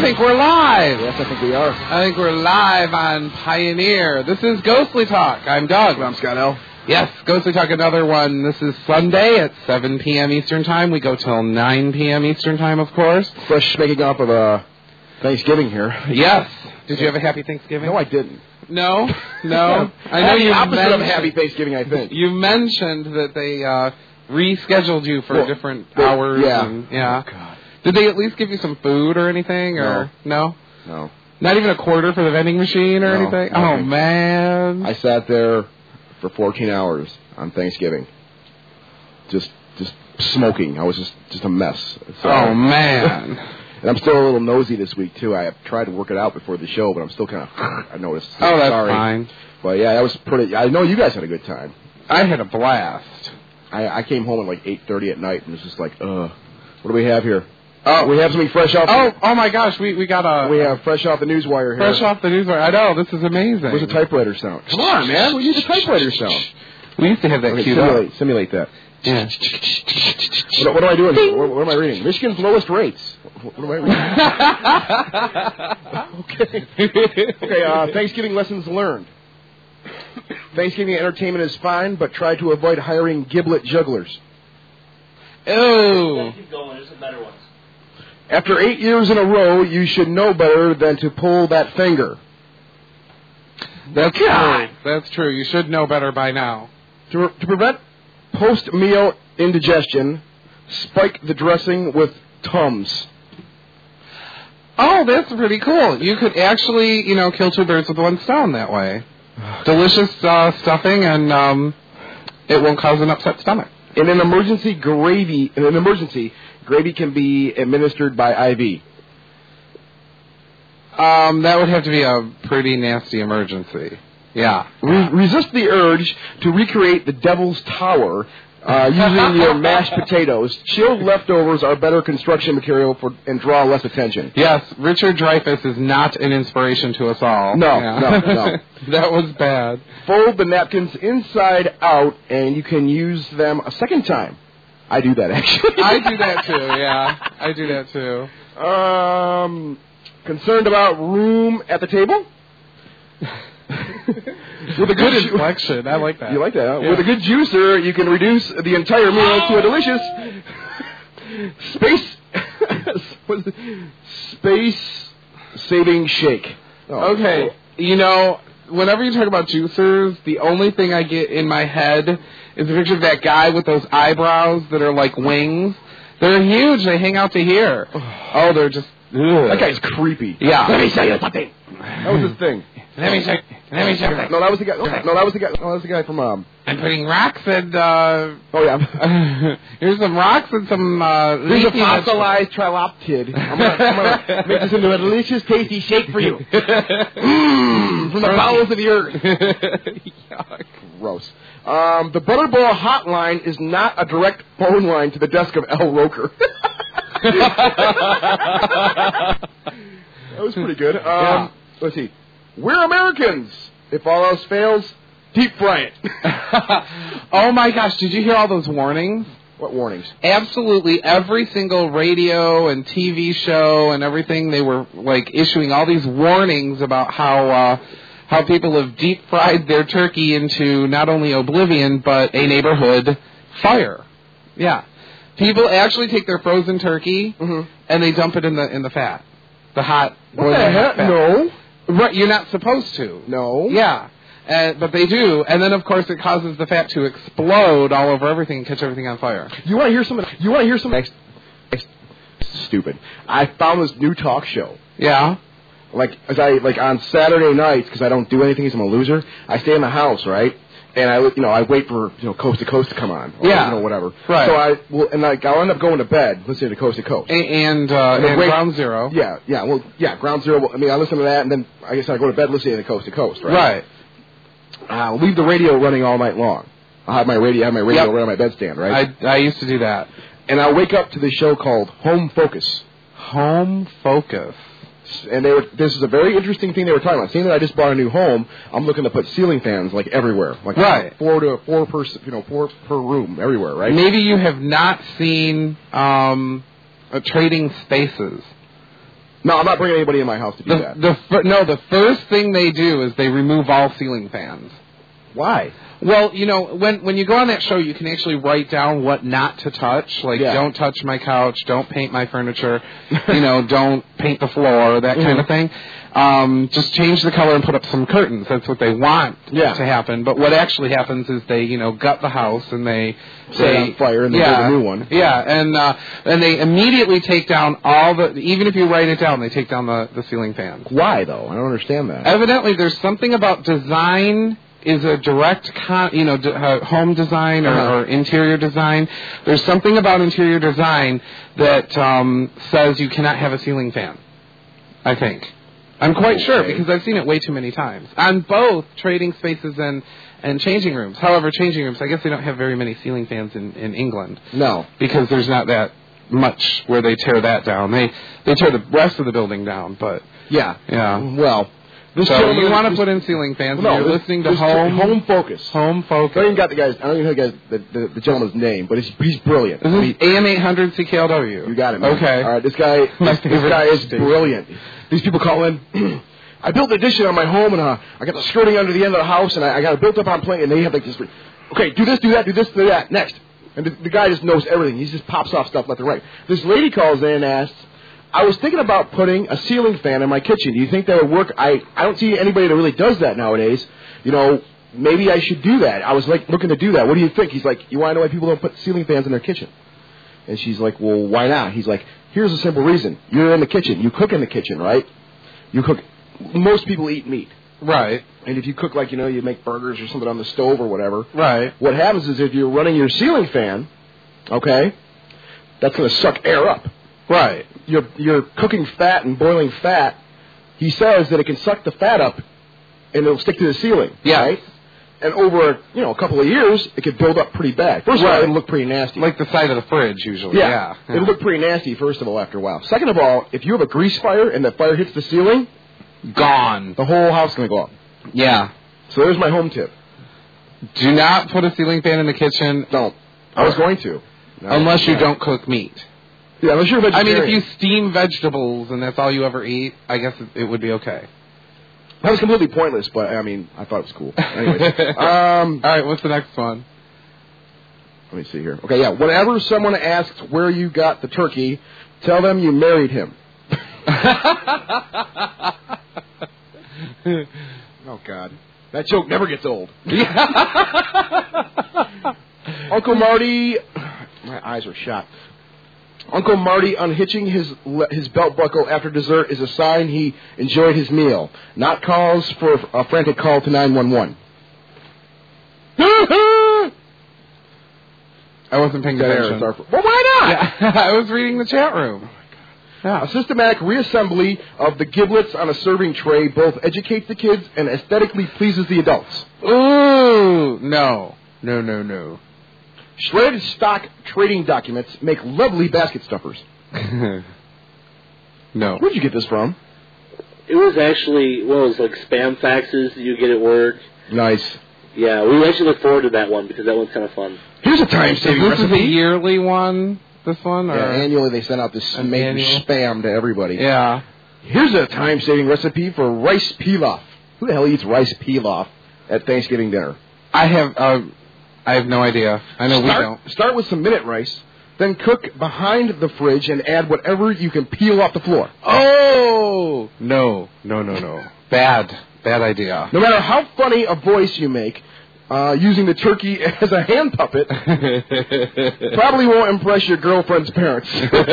think we're live. Yes, I think we are. I think we're live on Pioneer. This is Ghostly Talk. I'm Doug. I'm Scott L. Yes, Ghostly Talk, another one. This is Sunday at 7 p.m. Eastern Time. We go till 9 p.m. Eastern Time, of course. Fresh making up of Thanksgiving here. Yes. Did you have a happy Thanksgiving? No, I didn't. No? I know you opposite of happy Thanksgiving, I think. You mentioned that they rescheduled you for different hours. Yeah. Yeah. Oh, God. Did they at least give you some food or anything? Or no? No. Not even a quarter for the vending machine or anything? No. Oh, man. I sat there for 14 hours on Thanksgiving. Just smoking. I was just a mess. So, oh, man. And I'm still a little nosy this week, too. I have tried to work it out before the show, but I'm still kind of, I noticed. Oh, that's Sorry. fine. But, yeah, that was pretty, I know you guys had a good time. I had a blast. I came home at like 8:30 at night and was just like, what do we have here? Oh, we have something fresh off. Oh my gosh, we got we have fresh off the newswire here. Fresh off the newswire. I know, this is amazing. Where's the typewriter sound? Come on, man. We need the typewriter sound. We used to have that queued up. Simulate that. Yeah. What am I doing here? What am I reading? Michigan's lowest rates. What am I reading? Okay, Thanksgiving lessons learned. Thanksgiving entertainment is fine, but try to avoid hiring giblet jugglers. Oh. Keep going. There's some better ones. After 8 years in a row, you should know better than to pull that finger. That's true. That's true. You should know better by now. To prevent post-meal indigestion, spike the dressing with Tums. Oh, that's pretty cool. You could actually, kill two birds with one stone that way. Delicious stuffing, and it won't cause an upset stomach. In an emergency, gravy can be administered by IV. That would have to be a pretty nasty emergency. Yeah. Resist the urge to recreate the Devil's Tower using your mashed potatoes. Chilled leftovers are better construction material and draw less attention. Yes, Richard Dreyfuss is not an inspiration to us all. No. That was bad. Fold the napkins inside out, and you can use them a second time. I do that, actually. I do that, too, yeah. I do that, too. Concerned about room at the table? With a good inflection. I like that. You like that, huh? Yeah. With a good juicer, you can reduce the entire meal to a delicious space-saving shake. Oh, okay. Whenever you talk about juicers, the only thing I get in my head is a picture of that guy with those eyebrows that are like wings. They're huge. They hang out to here. Oh, they're just... Ugh. That guy's creepy. Yeah. Let me show you something. That was his thing. Let me check. No, that was the guy. No, that was the guy from. I'm putting rocks and. Oh yeah. Here's some rocks and some. Here's a fossilized triloptid. I'm gonna make this into a delicious, tasty shake for you. From the bowels of the earth. Yuck. Gross. The Butterball hotline is not a direct phone line to the desk of L. Roker. That was pretty good. Let's see. We're Americans. If all else fails, deep fry it. Oh, my gosh. Did you hear all those warnings? What warnings? Absolutely. Every single radio and TV show and everything, they were, issuing all these warnings about how people have deep fried their turkey into not only oblivion, but a neighborhood fire. Yeah. People actually take their frozen turkey and they dump it in the fat. The hot boiling fat. No. Right, you're not supposed to. No. Yeah, but they do, and then of course it causes the fat to explode all over everything and catch everything on fire. You want to hear something? Stupid. I found this new talk show. Yeah. On Saturday nights, because I don't do anything, because I'm a loser. I stay in the house, right? And I wait for Coast to Coast to come on. Or, whatever. Right. So I'll end up going to bed listening to Coast to Coast. And Ground Zero. Yeah. Ground Zero. I listen to that, and then I guess I go to bed listening to Coast to Coast. Right. Right. I'll leave the radio running all night long. I'll have my radio right on my bedstand. Right. I used to do that. And I'll wake up to this show called Home Focus. Home Focus. And this is a very interesting thing they were talking about. Seeing that I just bought a new home, I'm looking to put ceiling fans everywhere, right. four per room, everywhere, right? Maybe you have not seen Trading Spaces. No, I'm not bringing anybody in my house to do that. The first thing they do is they remove all ceiling fans. Why? Well, when you go on that show, you can actually write down what not to touch. Like, don't touch my couch, don't paint my furniture, don't paint the floor, that kind of thing. Just change the color and put up some curtains. That's what they want to happen. But what actually happens is they, gut the house and they set it on fire and they build a new one. Yeah, and they immediately take down even if you write it down, they take down the ceiling fans. Why though? I don't understand that. Evidently, there's something about design. Is a direct, home design or interior design. There's something about interior design that says you cannot have a ceiling fan. I think. I'm quite sure because I've seen it way too many times on both trading spaces and changing rooms. However, changing rooms, I guess they don't have very many ceiling fans in England. No, because there's not that much where they tear that down. They tear the rest of the building down, but yeah. Well. So you want to put in ceiling fans? No, you're listening to Home Focus. Home Focus. I don't even got the guys. I don't even know the gentleman's name, but he's brilliant. This is AM 800 CKLW. You got it, man. Okay. All right, this guy is brilliant. These people call in. I built an addition on my home, and I got the skirting under the end of the house, and I got it built up on plane, and they have like this. Okay, do this, do that, do this, do that. Next, and the guy just knows everything. He just pops off stuff left and right. This lady calls in and asks, I was thinking about putting a ceiling fan in my kitchen. Do you think that would work? I don't see anybody that really does that nowadays. Maybe I should do that. I was looking to do that. What do you think? He's like, you want to know why people don't put ceiling fans in their kitchen? And she's like, well, why not? He's like, here's a simple reason. You're in the kitchen. You cook in the kitchen, right? You cook. Most people eat meat. Right. And if you cook you make burgers or something on the stove or whatever. Right. What happens is if you're running your ceiling fan, okay, that's going to suck air up. Right. You're cooking fat and boiling fat. He says that it can suck the fat up and it'll stick to the ceiling. Yeah. Right? And over, a couple of years, it could build up pretty bad. First of all, it'll look pretty nasty. Like the side of the fridge, usually. Yeah. It'll look pretty nasty, first of all, after a while. Second of all, if you have a grease fire and that fire hits the ceiling, gone. The whole house is going to go up. Yeah. So there's my home tip. Do not put a ceiling fan in the kitchen. Don't. I was going to. No, unless you don't cook meat. Yeah, unless you're a vegetarian. I mean, if you steam vegetables and that's all you ever eat, I guess it would be okay. That was completely pointless, but, I thought it was cool. Anyways. All right, what's the next one? Let me see here. Okay, yeah. Whenever someone asks where you got the turkey, tell them you married him. Oh, God. That joke never gets old. Uncle Marty... My eyes are shot. Uncle Marty unhitching his belt buckle after dessert is a sign he enjoyed his meal, not cause for a frantic call to 911. I wasn't paying attention. Well, why not? Yeah. I was reading the chat room. Yeah. A systematic reassembly of the giblets on a serving tray both educates the kids and aesthetically pleases the adults. Ooh, no. Shredded stock trading documents make lovely basket stuffers. No. Where'd you get this from? It was actually like spam faxes that you get at work. Nice. Yeah, we actually look forward to that one because that one's kind of fun. Here's a time-saving recipe. This is a yearly one, this one? Or? Yeah, annually they send out this spam to everybody. Yeah. Here's a time-saving recipe for rice pilaf. Who the hell eats rice pilaf at Thanksgiving dinner? I have no idea. I know we don't. Start with some minute rice, then cook behind the fridge and add whatever you can peel off the floor. Oh! No. Bad idea. No matter how funny a voice you make, using the turkey as a hand puppet probably won't impress your girlfriend's parents.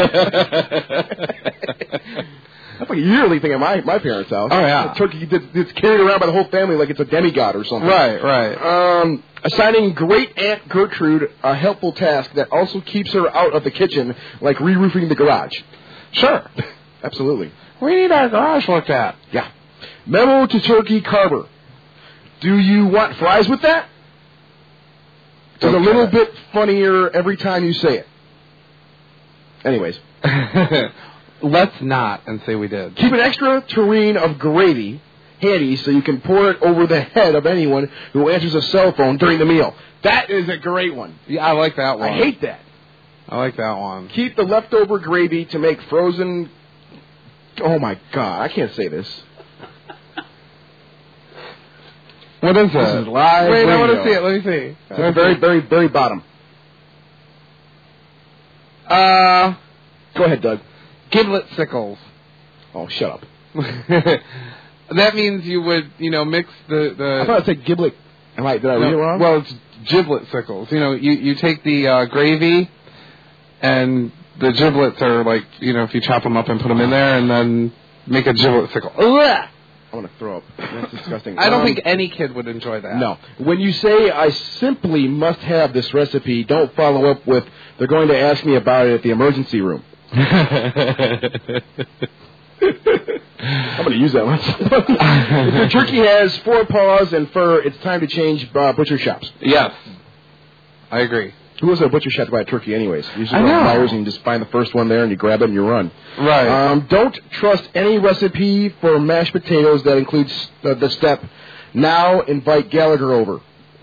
That's like a yearly thing at my parents' house. Oh, yeah. The turkey it's carried around by the whole family like it's a demigod or something. Right. Assigning Great Aunt Gertrude a helpful task that also keeps her out of the kitchen, like re-roofing the garage. Sure. Absolutely. We need our garage looked at. Yeah. Memo to Turkey Carver. Do you want fries with that? It's a little bit funnier every time you say it. Anyways. Let's not and say we did. Keep an extra tureen of gravy handy so you can pour it over the head of anyone who answers a cell phone during the meal. That is a great one. Yeah, I like that one. I hate that. I like that one. Keep the leftover gravy to make frozen Oh my God! I can't say this. What is This it? is live. Wait, radio. I want to see it. Let me see. It's at the very, very, very bottom. Go ahead, Doug. Giblet sickles. Oh, shut up. That means you would, mix the. I thought it said giblet. Did I read it wrong? Well, it's giblet sickles. You take the gravy, and the giblets are like, if you chop them up and put them in there, and then make a giblet sickle. Ugh! I want to throw up. That's disgusting. I don't think any kid would enjoy that. No. When you say, I simply must have this recipe, don't follow up with, they're going to ask me about it at the emergency room. I'm going to use that one. If your turkey has 4 paws and fur, it's time to change butcher shops. Yes. I agree. Who goes to a butcher shop to buy a turkey anyways? You just go to Myers and you just find the first one there and you grab it and you run. Right. Don't trust any recipe for mashed potatoes that includes the step, now invite Gallagher over.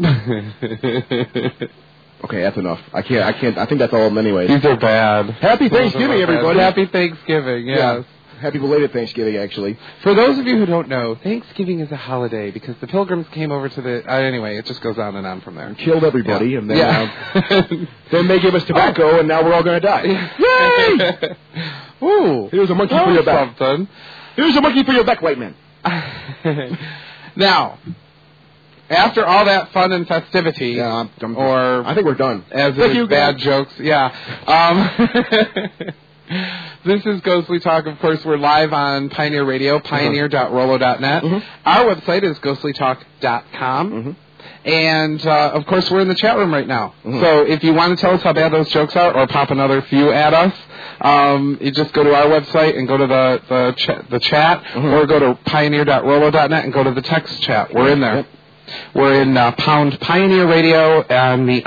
Okay, that's enough. I can't. I think that's all of them anyways. These are bad. Happy Thanksgiving, everybody. Happy Thanksgiving, yes. Yeah. Happy belated Thanksgiving, actually. For those of you who don't know, Thanksgiving is a holiday because the Pilgrims came over to the... anyway, it just goes on and on from there. Killed everybody, and then then they gave us tobacco, and now we're all going to die. Yay! Ooh. Here's a monkey for your back. Something. Here's a monkey for your back, white man. Now, after all that fun and festivity, I think we're done. As it is bad jokes, this is Ghostly Talk. Of course, we're live on Pioneer Radio, pioneer.rolo.net. Mm-hmm. Our website is ghostlytalk.com. Mm-hmm. And, of course, we're in the chat room right now. Mm-hmm. So if you want to tell us how bad those jokes are or pop another few at us, you just go to our website and go to the chat, or go to pioneer.rolo.net and go to the text chat. We're in there. Yep. We're in pound Pioneer Radio on the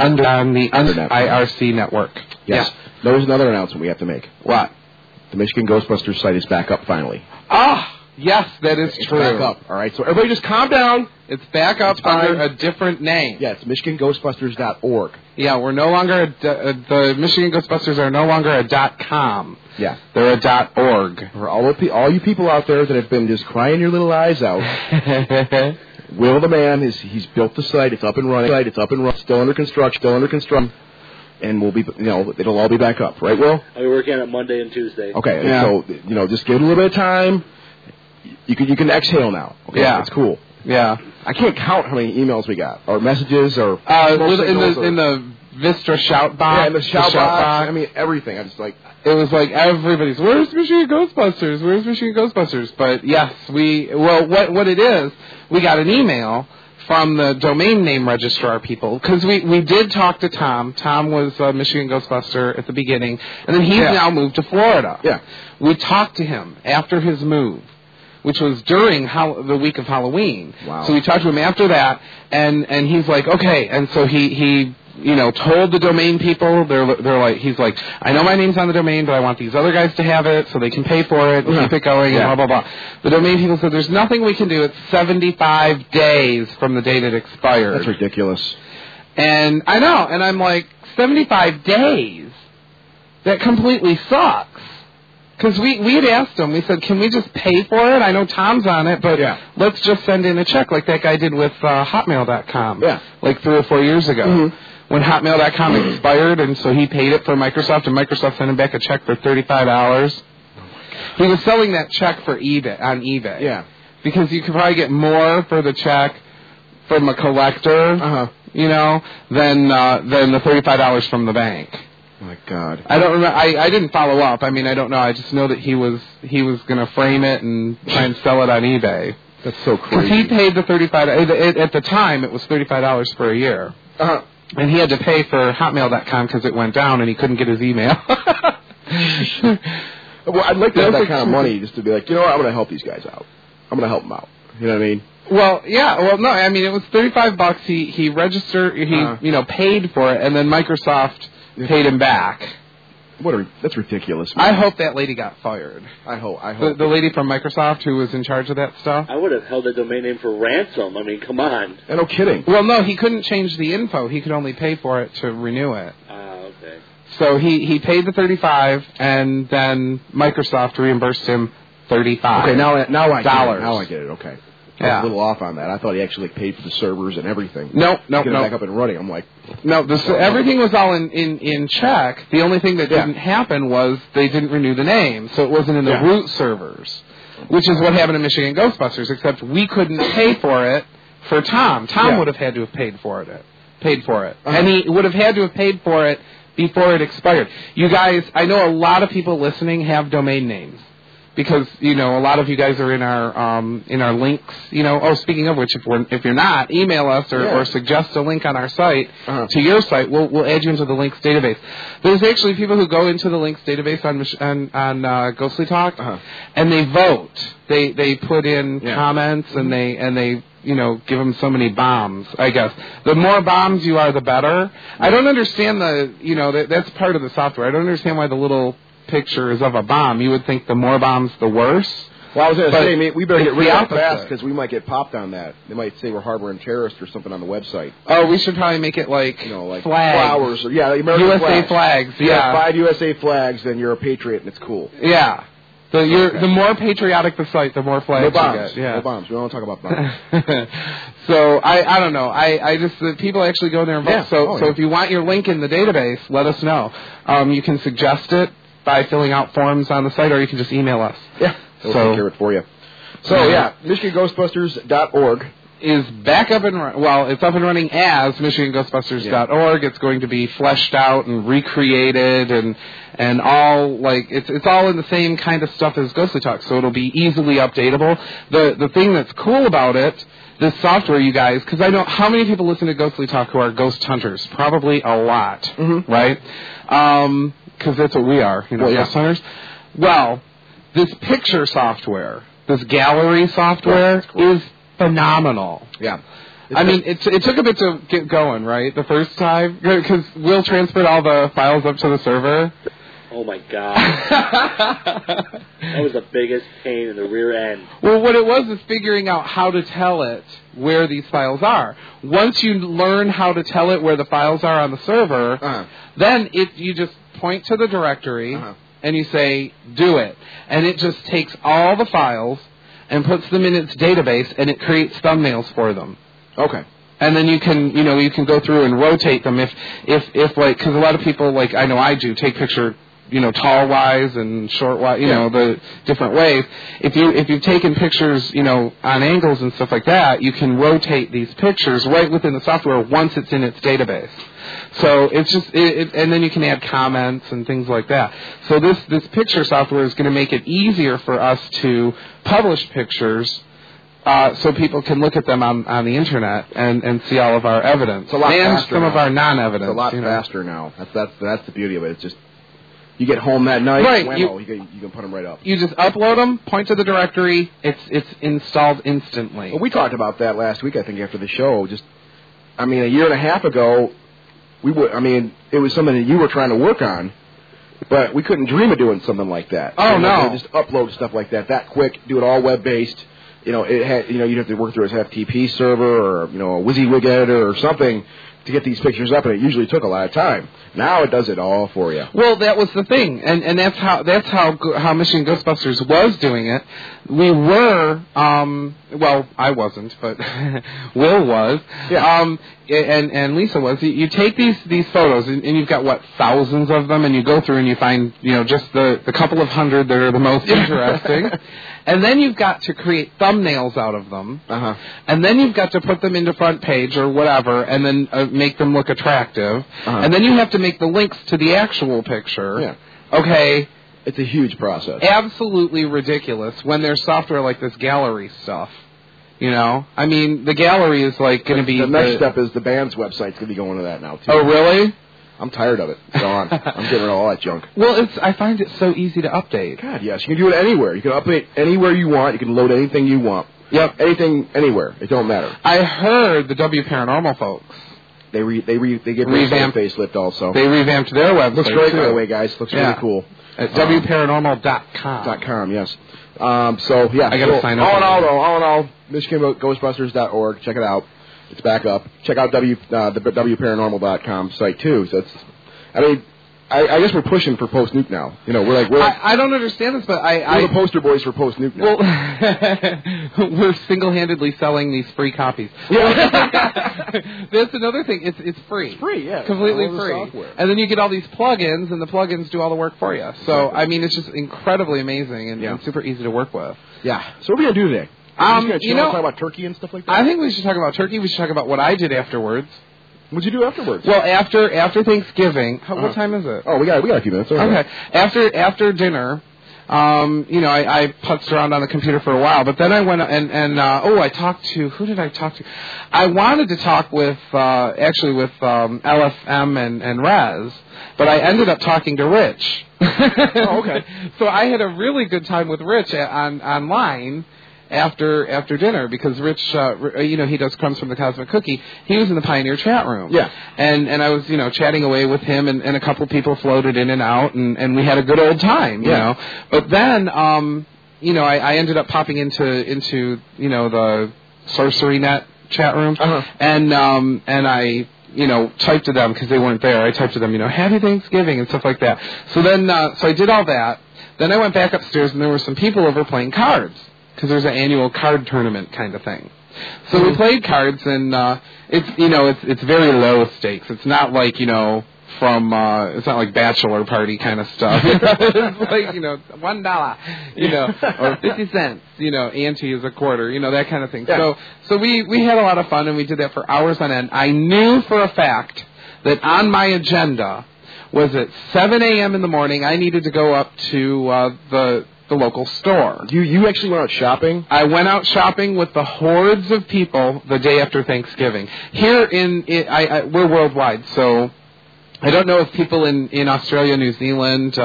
IRC network. Yes. Yeah. There's another announcement we have to make. What? The Michigan Ghostbusters site is back up finally. Yes, that is true. Back up. All right, so everybody just calm down. It's back up under a different name. Yeah, it's MichiganGhostbusters.org. Yeah, we're no longer the Michigan Ghostbusters are no longer a .com. Yeah, they're a .org. For all you people out there that have been just crying your little eyes out. Will the man he's built the site. It's up and running. Still under construction. And we'll be, it'll all be back up, right, Will? I'll be working on it Monday and Tuesday. Okay, yeah. So just give it a little bit of time. You can exhale now. Okay, yeah, it's cool. Yeah, I can't count how many emails we got or messages or in the Vistra shout box. Yeah, in the shout box. I mean everything. I just it was like everybody's. Where's Michigan Ghostbusters? Where's Michigan Ghostbusters? But yes, what it is, we got an email from the domain name registrar people, because we did talk to Tom. Tom was a Michigan Ghostbuster at the beginning, and then he's now moved to Florida. Yeah. We talked to him after his move, which was during the week of Halloween. Wow. So we talked to him after that, and he's like, okay, and so he told the domain people, they're like, he's like, I know my name's on the domain, but I want these other guys to have it so they can pay for it and keep it going and blah, blah, blah. The domain people said, there's nothing we can do. It's 75 days from the date it expired. That's ridiculous. And I know, and I'm like, 75 days? That completely sucks. Because we had asked him, we said, can we just pay for it? I know Tom's on it, but let's just send in a check like that guy did with Hotmail.com, like 3 or 4 years ago. Mm-hmm. When Hotmail.com expired, and so he paid it for Microsoft, and Microsoft sent him back a check for $35. He was selling that check on eBay. Yeah. Because you could probably get more for the check from a collector, than the $35 from the bank. Oh my God. I don't remember. I didn't follow up. I mean, I don't know. I just know that he was going to frame it and try and sell it on eBay. That's so crazy. Because he paid the $35. At the time, it was $35 for a year. Uh-huh. And he had to pay for Hotmail.com because it went down and he couldn't get his email. Well, I'd like to have that kind of money just to be like, I'm going to help these guys out. I'm going to help them out. You know what I mean? Well, yeah. Well, no. I mean, it was $35. He registered. He paid for it, and then Microsoft paid him back. That's ridiculous, I man. hope that lady got fired. I hope. The lady from Microsoft who was in charge of that stuff. I would have held the domain name for ransom. I mean, come on. No kidding. Well, no, he couldn't change the info. He could only pay for it to renew it. Okay. So he paid the $35, and then Microsoft reimbursed him $35. Okay, now I get it. Now I get it. Okay. I was a little off on that. I thought he actually paid for the servers and everything. No. Get it back up and running. I'm like, no. Everything was all in check. The only thing that didn't happen was they didn't renew the name, so it wasn't in the root servers, which is what happened to Michigan Ghostbusters. Except we couldn't pay for it for Tom. Tom would have had to have paid for it, and he would have had to have paid for it before it expired. You guys, I know a lot of people listening have domain names. Because, a lot of you guys are in our links, speaking of which, if you're not, email us or suggest a link on our site to your site. We'll add you into the links database. There's actually people who go into the links database on Ghostly Talk, and they vote. They put in comments and they give them so many bombs, I guess. The more bombs you are, the better. I don't understand that's part of the software. I don't understand why the little picture is of a bomb. You would think the more bombs, the worse. Well, I was going to say, we better get rid of it fast because we might get popped on that. They might say we're harboring terrorists or something on the website. Oh, we should probably make it like flags. Flowers. Or, American USA flags. Yeah, 5 USA flags, then you're a patriot and it's cool. Yeah. The more patriotic the site, the more flags you get. Yeah. No bombs. We don't talk about bombs. So, I don't know. I just, people actually go there and vote. So if you want your link in the database, let us know. You can suggest it by filling out forms on the site, or you can just email us. Yeah, we'll take care of it for you. So, MichiganGhostbusters.org is back up and it's up and running as MichiganGhostbusters.org. It's going to be fleshed out and recreated and all it's all in the same kind of stuff as Ghostly Talk, so it'll be easily updatable. The thing that's cool about it, this software, you guys, because I know how many people listen to Ghostly Talk who are ghost hunters. Probably a lot, right? Because that's what we are, ghost hunters. Well, this picture software, this gallery software, is phenomenal. Yeah. It took a bit to get going, right, the first time? Because Will transferred all the files up to the server. Oh, my God. That was the biggest pain in the rear end. Well, what it was is figuring out how to tell it where these files are. Once you learn how to tell it where the files are on the server, then you just point to the directory and you say, do it. And it just takes all the files and puts them in its database, and it creates thumbnails for them. Okay. And then you can go through and rotate them if because a lot of people, I know I do, take picture, tall wise and short wise, the different ways. If you've taken pictures, on angles and stuff like that, you can rotate these pictures right within the software once it's in its database. So it's just, and then you can add comments and things like that. So this picture software is going to make it easier for us to publish pictures, so people can look at them on the internet and see all of our evidence. It's a lot and faster some now. of our non-evidence. It's a lot faster now. That's the beauty of it. It's just, you get home that night, right? You can put them right up. You just upload them, point to the directory, it's installed instantly. Well, we talked about that last week, I think, after the show. A year and a half ago, it was something that you were trying to work on, but we couldn't dream of doing something like that. Oh, no. Just upload stuff like that quick, do it all web-based. It had, you'd have to work through a FTP server or, a WYSIWYG editor or something to get these pictures up, and it usually took a lot of time. Now it does it all for you. Well, that was the thing, and that's how Michigan Ghostbusters was doing it. We were, I wasn't, but Will was, and Lisa was. You take these photos, and you've got thousands of them, and you go through and you find just the couple of hundred that are the most interesting. And then you've got to create thumbnails out of them. And then you've got to put them into front page or whatever, and then make them look attractive. And then you have to make the links to the actual picture. Yeah. Okay. It's a huge process. Absolutely ridiculous when there's software like this gallery stuff. The gallery is going to be... The next step is the band's website's going to be going to that now, too. Oh, really? I'm tired of it. It's gone. I'm getting rid of all that junk. Well, I find it so easy to update. God, yes. You can do it anywhere. You can update anywhere you want. You can load anything you want. Yep. Anything, anywhere. It don't matter. I heard the W Paranormal folks. They gave their facelift also. They revamped their website. Looks great, by the way, guys. Looks really cool. At WParanormal.com. .com, yes. I got to sign up. All in all, MichiganGhostbusters.org. Check it out. It's back up. Check out the WParanormal.com site, too. So I guess we're pushing for post-nuke now. You know, we're like I don't understand this, but we're the poster boys for post-nuke now. Well, we're single-handedly selling these free copies. Yeah. That's another thing. It's free. It's free, yeah. Completely free. And then you get all these plugins, and the plugins do all the work for you. So, I mean, it's just incredibly amazing and super easy to work with. Yeah. So what are we going to do today? Talk about turkey and stuff like that? I think we should talk about turkey. We should talk about what I did afterwards. What'd you do afterwards? Well, after Thanksgiving, what time is it? Oh, we got a few minutes. Okay. After dinner, I putzed around on the computer for a while, but then I went and I talked to, who did I talk to? I wanted to talk with LFM and Rez, but I ended up talking to Rich. Oh, okay. So I had a really good time with Rich online after dinner, because Rich, he does Crumbs from the Cosmic Cookie. He was in the Pioneer chat room. Yeah. And I was, chatting away with him, and a couple people floated in and out, and we had a good old time, you know. But then, I ended up popping into the Sorcery Net chat room, and I, typed to them, because they weren't there. I typed to them, Happy Thanksgiving and stuff like that. So then, so I did all that. Then I went back upstairs, and there were some people over playing cards, because there's an annual card tournament kind of thing. So we played cards, and it's very low stakes. It's not like it's not like bachelor party kind of stuff. It's like $1, or 50 cents. Ante is a quarter. That kind of thing. Yeah. So we had a lot of fun, and we did that for hours on end. I knew for a fact that on my agenda was at 7 a.m. in the morning. I needed to go up to the local store. You actually went out shopping? I went out shopping with the hordes of people the day after Thanksgiving. Here we're worldwide, so I don't know if people in Australia, New Zealand,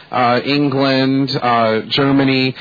England, Germany,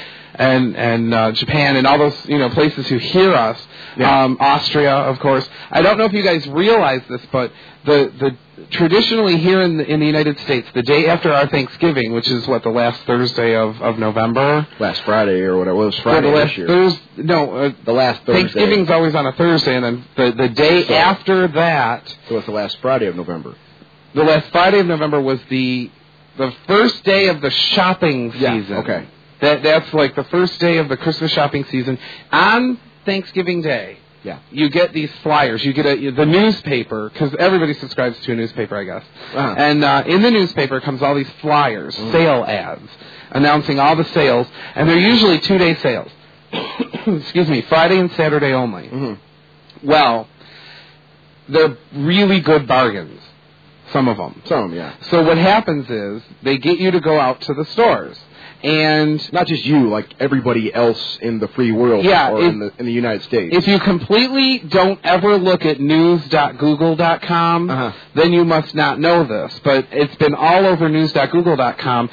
and Japan, and all those places who hear us, Austria, of course. I don't know if you guys realize this, but the traditionally here in the United States, the day after our Thanksgiving, which is the last Thursday of November. Last Friday or whatever. It was Friday this year. The last Thursday. Thanksgiving's always on a Thursday, and then the day after that. So it's the last Friday of November. The last Friday of November was the first day of the shopping season. Yeah, okay. That's like the first day of the Christmas shopping season. On Thanksgiving Day, you get these flyers. You get the newspaper, because everybody subscribes to a newspaper, I guess. Uh-huh. And in the newspaper comes all these flyers, sale ads, announcing all the sales, and they're usually 2-day sales. Excuse me, Friday and Saturday only. Mm-hmm. Well, they're really good bargains. Some of them, yeah. So what happens is they get you to go out to the stores. And not just you, like everybody else in the free world or in the United States. If you completely don't ever look at news.google.com, then you must not know this. But it's been all over news.google.com.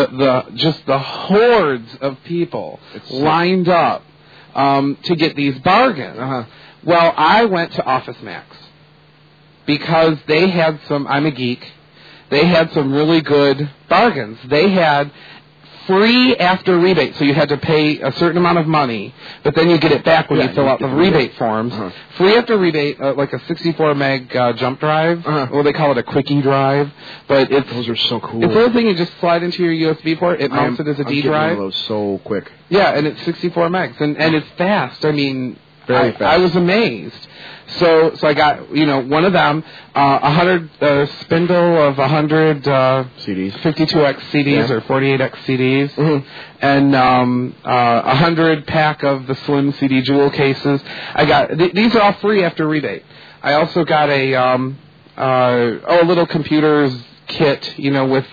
The hordes of people lined up to get these bargains. Well, I went to Office Max because they had some. I'm a geek. They had some really good bargains. They had free after rebate, so you had to pay a certain amount of money, but then you get it back when you fill out the rebate forms. Free after rebate, like a 64 meg jump drive. Well, they call it a quickie drive, but those are so cool. It's the little thing you just slide into your USB port. It mounts it as a D drive. One of those so quick. Yeah, and it's 64 megs, and it's fast. I mean, very fast. I was amazed. So I got, one of them, 100 spindle of 100 CDs, 52X CDs or 48X CDs, and 100 pack of the Slim CD jewel cases. I got these are all free after rebate. I also got a little computer's kit, with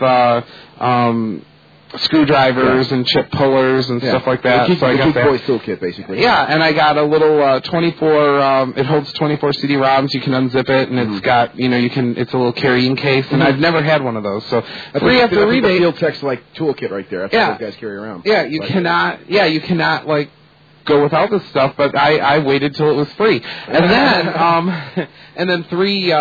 screwdrivers and chip pullers and stuff like that. So I got that. Boys toolkit, basically. Yeah, and I got a little 24. It holds 24 CD-ROMs. You can unzip it, and it's got it's a little carrying case. And I've never had one of those. So free after rebate. Field text toolkit right there. That's what those guys carry around. Yeah, you cannot go without this stuff. But I waited till it was free, and then three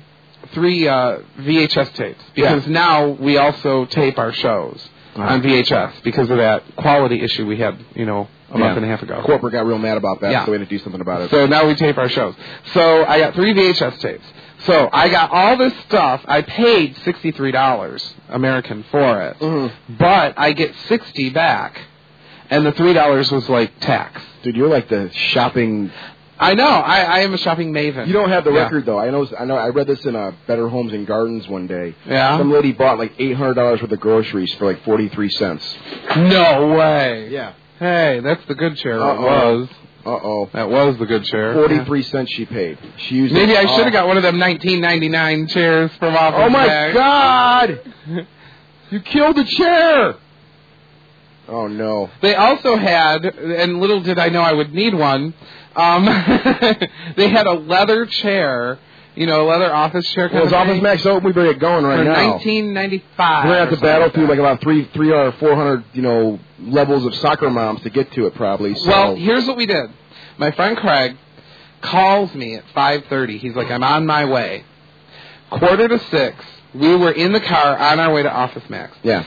VHS tapes, because now we also tape our shows on VHS because of that quality issue we had, a month and a half ago. Corporate got real mad about that, so we had to do something about it. So now we tape our shows. So I got 3 VHS tapes. So I got all this stuff. I paid $63 American for it, but I get $60 back, and the $3 was like tax. Dude, you're like the shopping. I know. I am a shopping maven. You don't have the record though. I know. I read this in Better Homes and Gardens one day. Yeah. Some lady bought like $800 worth of groceries for like 43 cents. No way. Yeah. Hey, that's the good share. It was. That was the good chair. 43 cents she paid. She used Maybe I should have got one of them 1999 chairs from Office Oh my Max. God! You killed the chair! Oh no. They also had, and little did I know I would need one, they had a leather chair, a leather office chair kind of thing. Office Max open? We better get going right now. 1995. We're going to have to battle through like about 300 or 400, levels of soccer moms to get to it probably. So. Well, here's what we did. My friend Craig calls me at 5:30. He's like, I'm on my way. 5:45, we were in the car on our way to Office Max. Yeah.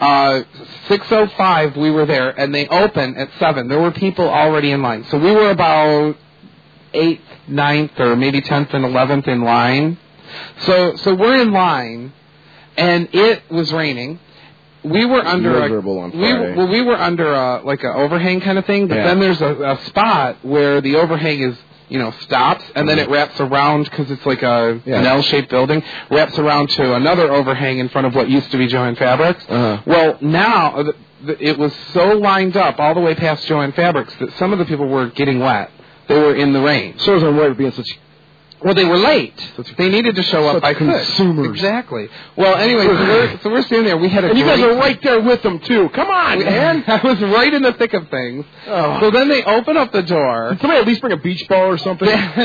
6:05, we were there, and they opened at 7. There were people already in line. So we were about 8th, 9th, or maybe 10th and 11th in line. So we're in line, and it was raining. We were under we were under a like an overhang kind of thing, but then there's a spot where the overhang is stops, and then it wraps around because it's like an L-shaped building, wraps around to another overhang in front of what used to be Joann Fabrics. Well, now it was so lined up all the way past Joann Fabrics that some of the people were getting wet. They were in the rain. So it was on being such. Well, they were late. They needed to show up by consumers. 6. Exactly. Well, anyway, so we're standing there. We had and you guys are right there with them too. Come on, man! I was right in the thick of things. Oh. So then they open up the door. Did somebody at least bring a beach ball or something?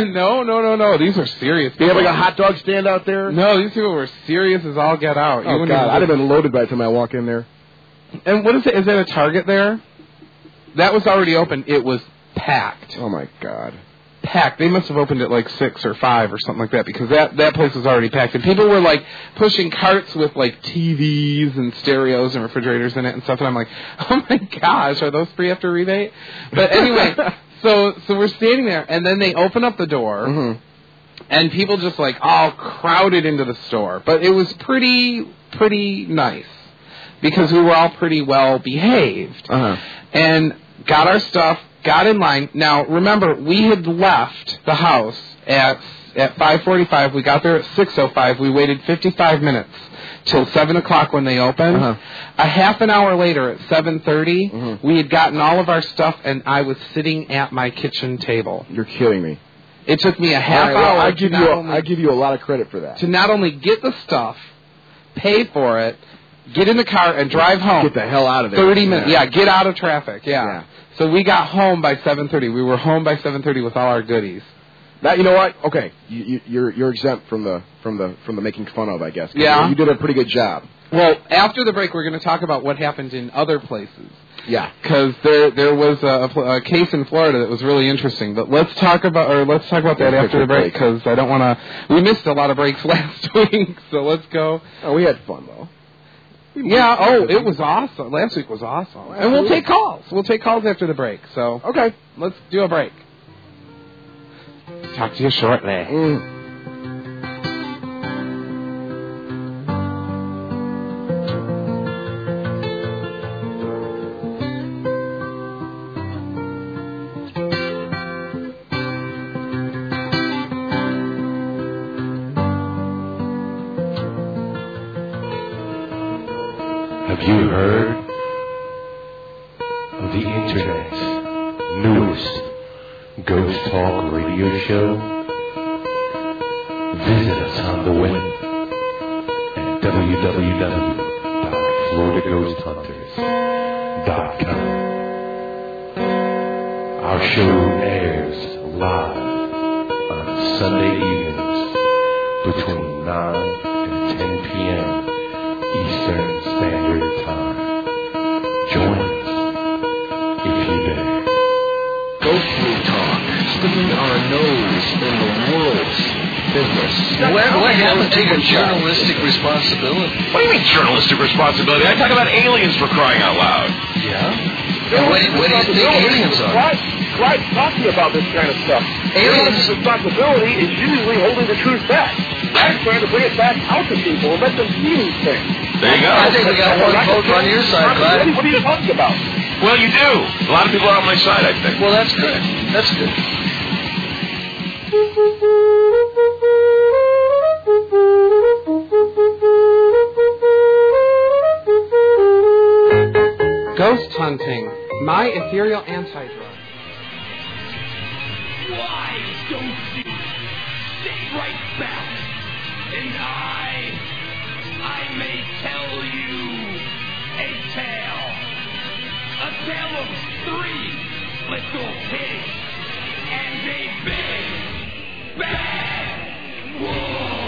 No. These are serious people. Do you have like a hot dog stand out there? No, these people were serious as all get out. Oh, God. I'd have been loaded by the time I walk in there. And what is it? Is that a Target there? That was already open. It was packed. Oh, my God. Packed. They must have opened at like 6 or 5 or something like that because that place was already packed. And people were like pushing carts with like TVs and stereos and refrigerators in it and stuff. And I'm like, oh my gosh, are those free after rebate? But anyway, so we're standing there, and then they open up the door, and people just like all crowded into the store. But it was pretty nice because we were all pretty well behaved and got our stuff. Got in line. Now, remember, we had left the house at 5:45. We got there at 6:05. We waited 55 minutes till 7 o'clock when they opened. A half an hour later, at 7:30, we had gotten all of our stuff, and I was sitting at my kitchen table. You're kidding me. It took me a half hour. I give you a lot of credit for that. To not only get the stuff, pay for it, get in the car, and drive home. Get the hell out of there. 30 minutes. Yeah, get out of traffic. Yeah. So we got home by 7:30. We were home by 7:30 with all our goodies. That, you know what? Okay, you're exempt from the making fun of, I guess. Yeah, you did a pretty good job. Well, after the break, we're going to talk about what happened in other places. Yeah, because there was a case in Florida that was really interesting. But let's talk about that after the break because I don't want to. We missed a lot of breaks last week, so let's go. Oh, we had fun though. Yeah, it was awesome. Last week was awesome. And we'll take calls. We'll take calls after the break. So, okay, let's do a break. Talk to you shortly. Have you heard of the Internet's newest Ghost Talk radio show? Visit us on the web at www.floridaghosthunters.com. Our show airs live on Sunday evenings between 9 and 10 p.m. Eastern Standard Time. Join us if you dare. Ghost Talk, sticking our nose in the world's business. What happened to your journalistic responsibility? What do you mean journalistic responsibility? I talk about aliens for crying out loud. Yeah? And what do you think aliens are? right to talk to you about this kind of stuff. Aliens' responsibility is usually holding the truth back. I'm trying to bring it back out to people and let them see these things. There you go. I think we got one vote on your side, Clyde. What are you talking about? Well, you do. A lot of people are on my side, I think. Well, that's good. That's good. Ghost hunting. My ethereal anti-drug. Why don't you stay right back? And I may tell you a tale. A tale of 3 little pigs and a big, bad wolf.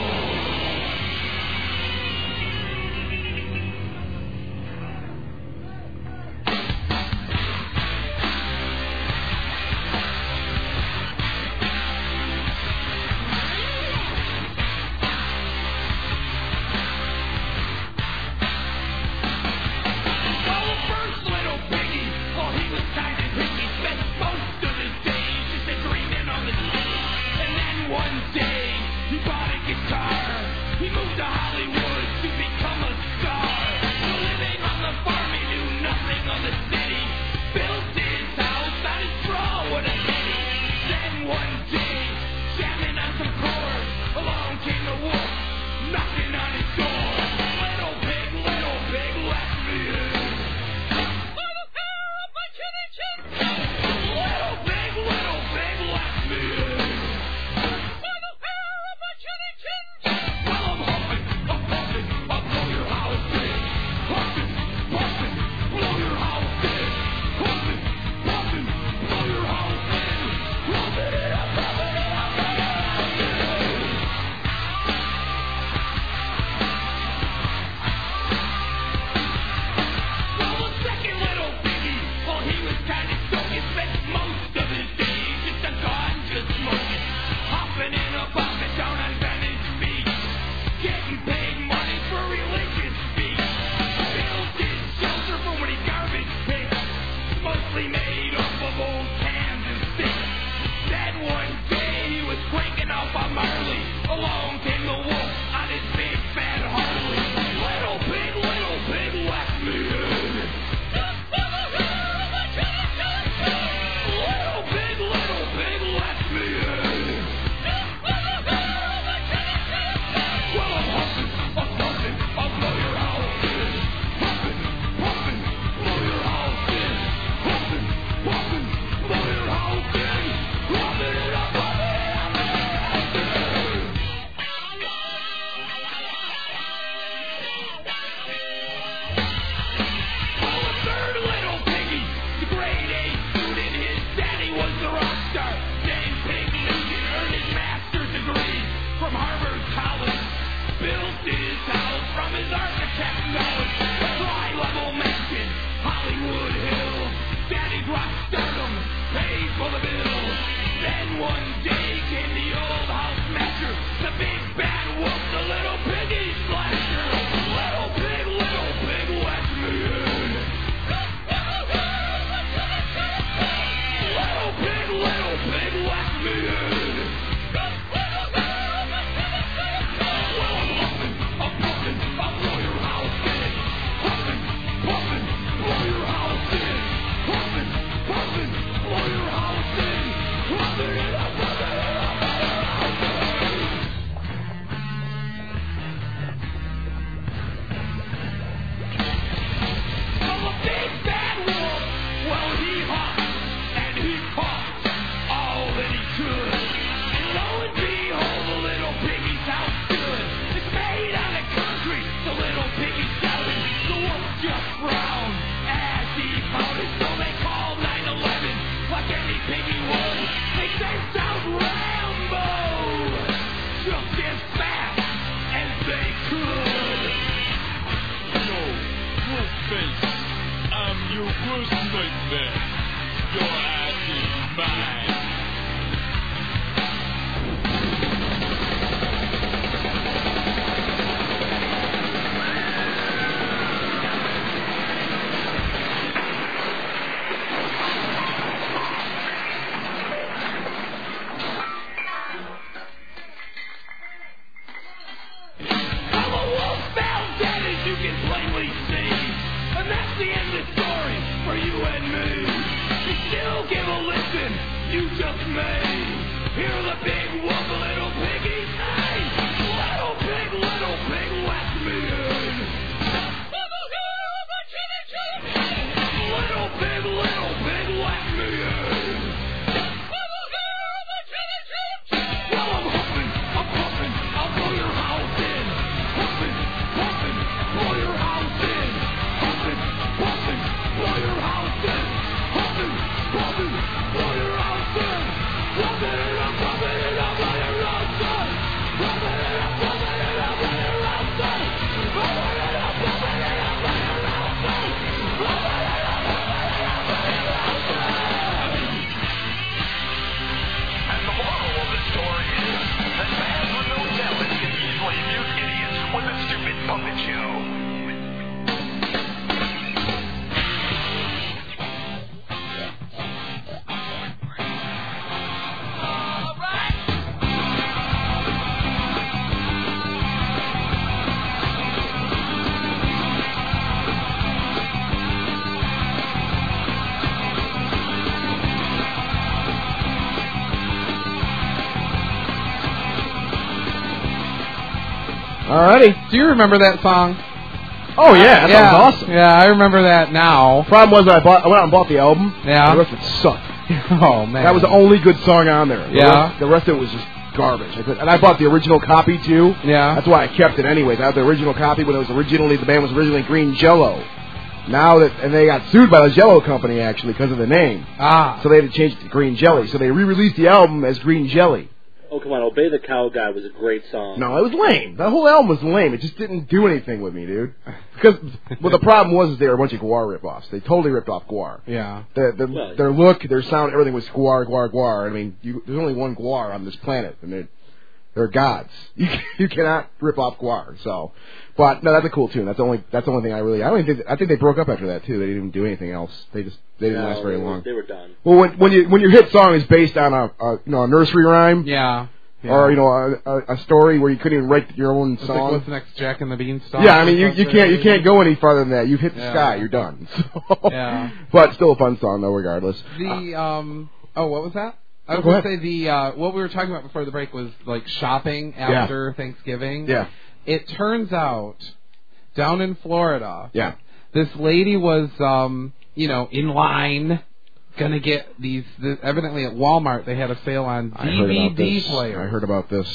you just made. Hear the big wolf, little piggy say, little pig, let me in. Little pig, let me in. Well, I'm huffing, I'm puffing, I'll blow your house in. Huffing, puffing, blow your house in. Huffing, puffing, blow your house in. Huffing, puffing, blow your house in. Puffing it up, blow your house in. Puffing it up, blow your house in. Puffing it up, blow your house in. And the moral of the story is that man with no talent can easily amuse idiots with a stupid puppet show. Alrighty. Do you remember that song? Oh yeah, that was awesome. Yeah, I remember that now. Problem was I went out and bought the album. Yeah. The rest of it sucked. Oh man. That was the only good song on there. Yeah. The rest of it was just garbage. And I bought the original copy too. Yeah. That's why I kept it anyways. I had the original copy when it was originally, the band was originally Green Jello. Now that, and they got sued by the Jello company actually because of the name. Ah. So they had to change it to Green Jelly. So they re-released the album as Green Jelly. Oh, come on. Obey the Cow Guy was a great song. No, it was lame. The whole album was lame. It just didn't do anything with me, dude. Because, well, the problem was they were a bunch of Gwar rip-offs. They totally ripped off Gwar. Yeah. Their look, their sound, everything was Gwar. I mean, there's only one Gwar on this planet, and they're gods. You cannot rip off Gwar. So, but no, that's a cool tune. That's the only thing I think they broke up after that too. They didn't even do anything else. They didn't last very long. They were done. Well, when your hit song is based on a nursery rhyme. Yeah. Or a story where you couldn't even write your own song. Like, what's the next Jack and the Beanstalk? Yeah, I mean you can't go any farther than that. You've hit the sky. You're done. So, yeah. But still a fun song though, regardless. What was that? I was going to say what we were talking about before the break was like shopping after Thanksgiving. Yeah. It turns out down in Florida. Yeah. This lady was in line. Gonna get these. Evidently at Walmart they had a sale on DVD players. I heard about this.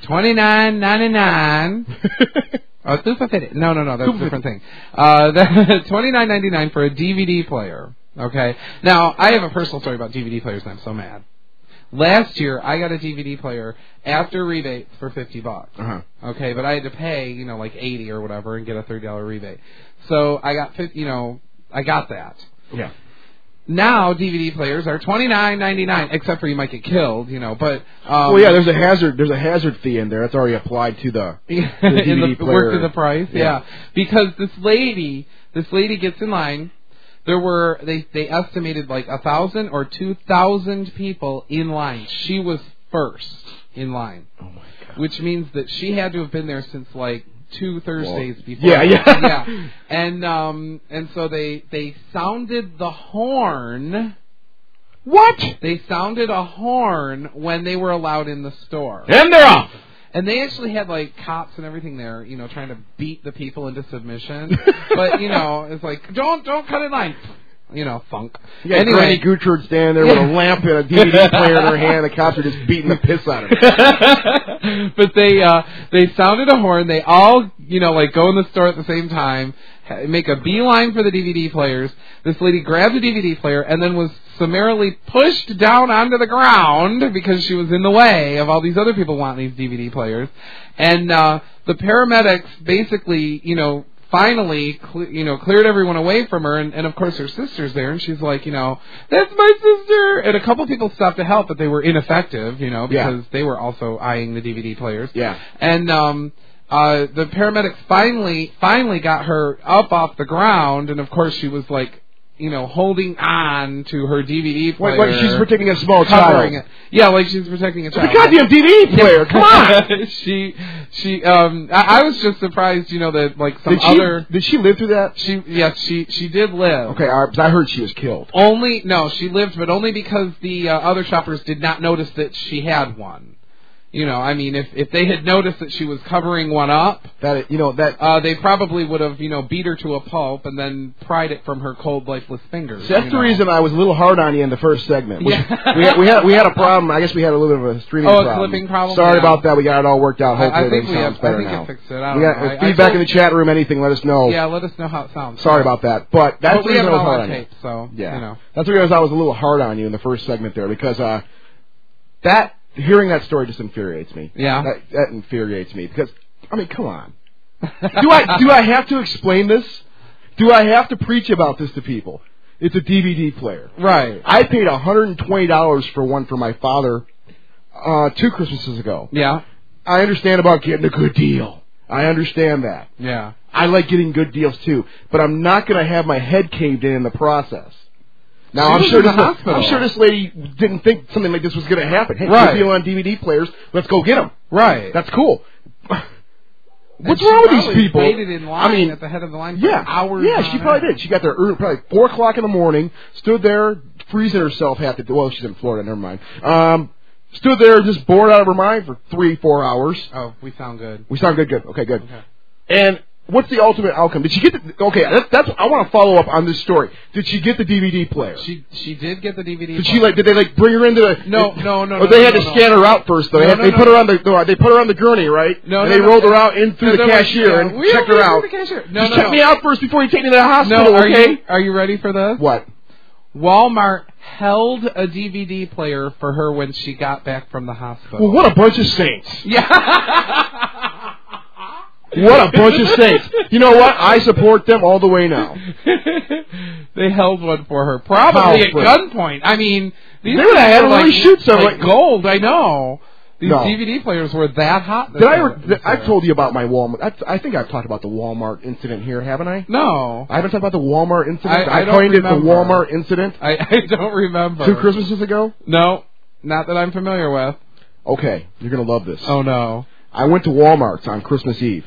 $29.99. No, that's a different thing. $29.99 for a DVD player. Okay. Now I have a personal story about DVD players, and I'm so mad. Last year I got a DVD player after rebates for $50. Uh-huh. Okay, but I had to pay like $80 or whatever and get a $30 rebate. So I got I got that. Yeah. Now DVD players are $29.99, except for you might get killed, But there's a hazard fee in there. That's already applied to the DVD player. Work to the price, yeah. Because this lady gets in line. There were they estimated like 1,000 or 2,000 people in line. She was first in line. Oh my God. Which means that she had to have been there since like 2 Thursdays before. Yeah. And so they sounded the horn. What? They sounded a horn when they were allowed in the store. And they're off. And they actually had like cops and everything there, trying to beat the people into submission. But it's like don't cut in line. Funk. You got Granny Gutrude standing there with a lamp and a DVD player in her hand. The cops are just beating the piss out of her. But they sounded a horn. They all, go in the store at the same time, make a beeline for the DVD players. This lady grabbed a DVD player and then was summarily pushed down onto the ground because she was in the way of all these other people wanting these DVD players. And the paramedics basically, finally, cleared everyone away from her, and of course her sister's there, and she's like, that's my sister! And a couple people stopped to help, but they were ineffective, because they were also eyeing the DVD players. Yeah. And the paramedics finally got her up off the ground, and of course she was like, holding on to her DVD player. Like she's protecting a small covering child. It. Yeah, like she's protecting a child. It's a goddamn DVD player. Come on. She I was just surprised, that like some other. Did she live through that? She did live. Okay, I heard she was killed. She lived, but only because the other shoppers did not notice that she had one. If they had noticed that she was covering one up, they probably would have, beat her to a pulp and then pried it from her cold, lifeless fingers. So that's the reason I was a little hard on you in the first segment. Yeah. we had a problem. I guess we had a little bit of a streaming problem. A clipping problem? Sorry about that. We got it all worked out. Hopefully it sounds better now. I think it fixed it. We got feedback in the chat room. Anything, let us know. Yeah, let us know how it sounds. Sorry about that. But that's the reason I was hard on tape, you. So, yeah. That's the reason I was a little hard on you in the first segment there, because hearing that story just infuriates me. Yeah. That infuriates me because, come on. Do I have to explain this? Do I have to preach about this to people? It's a DVD player. Right. I paid $120 for one for my father 2 Christmases ago. Yeah. I understand about getting a good deal. I understand that. Yeah. I like getting good deals too, but I'm not going to have my head caved in the process. Now, I'm sure this lady didn't think something like this was going to happen. Hey, good deal on DVD players. Let's go get them. Right. That's cool. What's wrong with these people? Waited in line at the head of the line for hours. Yeah, she probably did. She got there probably 4 o'clock in the morning, stood there freezing herself half the day. Well, she's in Florida, never mind. Stood there just bored out of her mind for 3-4 hours. Oh, we sound good. We sound good. Okay, good. Okay. And what's the ultimate outcome? Did she get the... Okay, I want to follow up on this story. Did she get the DVD player? She did get the DVD player. Did they bring her into the... No. Or they had to scan her out first, though. They put her on the gurney, right? And they rolled her out in through the cashier and checked her out. Just check me out first before you take me to the hospital, okay? Are you ready for this? What? Walmart held a DVD player for her when she got back from the hospital. Well, what a bunch of saints. Yeah. What a bunch of saints. You know what? I support them all the way now. They held one for her. Probably at gunpoint. These they would have had to really shoot some. Like gold, I know. These DVD players were that hot. I've told you about my Walmart. I think I've talked about the Walmart incident here, haven't I? No. I haven't talked about the Walmart incident. I coined it the Walmart incident. I don't remember. 2 Christmases ago? No. Not that I'm familiar with. Okay. You're going to love this. Oh, no. I went to Walmart on Christmas Eve.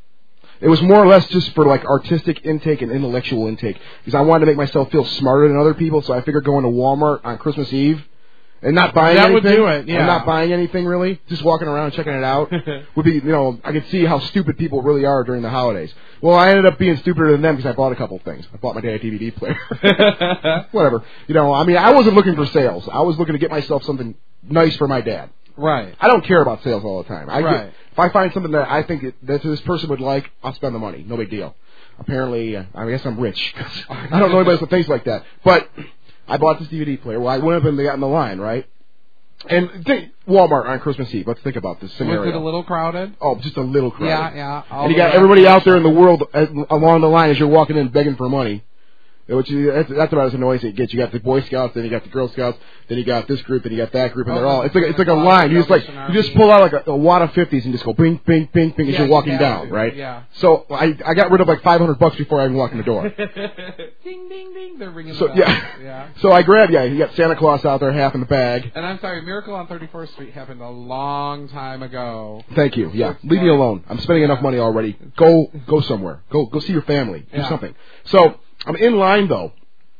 It was more or less just for like artistic intake and intellectual intake, because I wanted to make myself feel smarter than other people. So I figured going to Walmart on Christmas Eve and not buying anything. That would do it. Yeah. And not buying anything really, just walking around checking it out would be. I could see how stupid people really are during the holidays. Well, I ended up being stupider than them because I bought a couple things. I bought my dad a DVD player. Whatever. I wasn't looking for sales. I was looking to get myself something nice for my dad. Right. I don't care about sales all the time. If I find something that I think that this person would like, I'll spend the money. No big deal. Apparently, I guess I'm rich. I don't know anybody that thinks like that. But I bought this DVD player. Well, I went up and they got in the line, right? And Walmart on Christmas Eve. Let's think about this scenario. Was it a little crowded? Oh, just a little crowded. Yeah. And you got everybody out there in the world along the line as you're walking in begging for money. That's about as annoying as it gets. You got the Boy Scouts, then you got the Girl Scouts, then you got this group, then you got that group, and they're all. It's like a line. You just pull out like a wad of 50s and just go bing, bing, bing, bing as you're walking down, right? Yeah. So I got rid of like $500 before I even walked in the door. Ding, ding, ding! They're ringing the bell. Yeah. So I grabbed. Yeah, you got Santa Claus out there half in the bag. And I'm sorry, Miracle on 34th Street happened a long time ago. Thank you. Yeah, leave me alone. I'm spending enough money already. Go somewhere. Go see your family. Do something. So I'm in line though.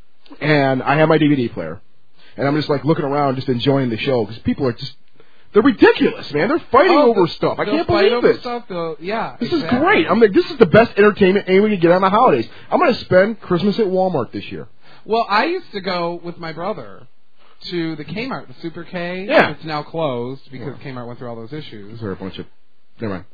And I have my DVD player, and I'm just like looking around, just enjoying the show because people are they're ridiculous, man. They're fighting over stuff. I can't believe this. This is great. I'm like, this is the best entertainment anyone can get on the holidays. I'm going to spend Christmas at Walmart this year. Well, I used to go with my brother to the Kmart, the Super K. Yeah. It's now closed because Kmart went through all those issues. Is there a bunch of? Never mind.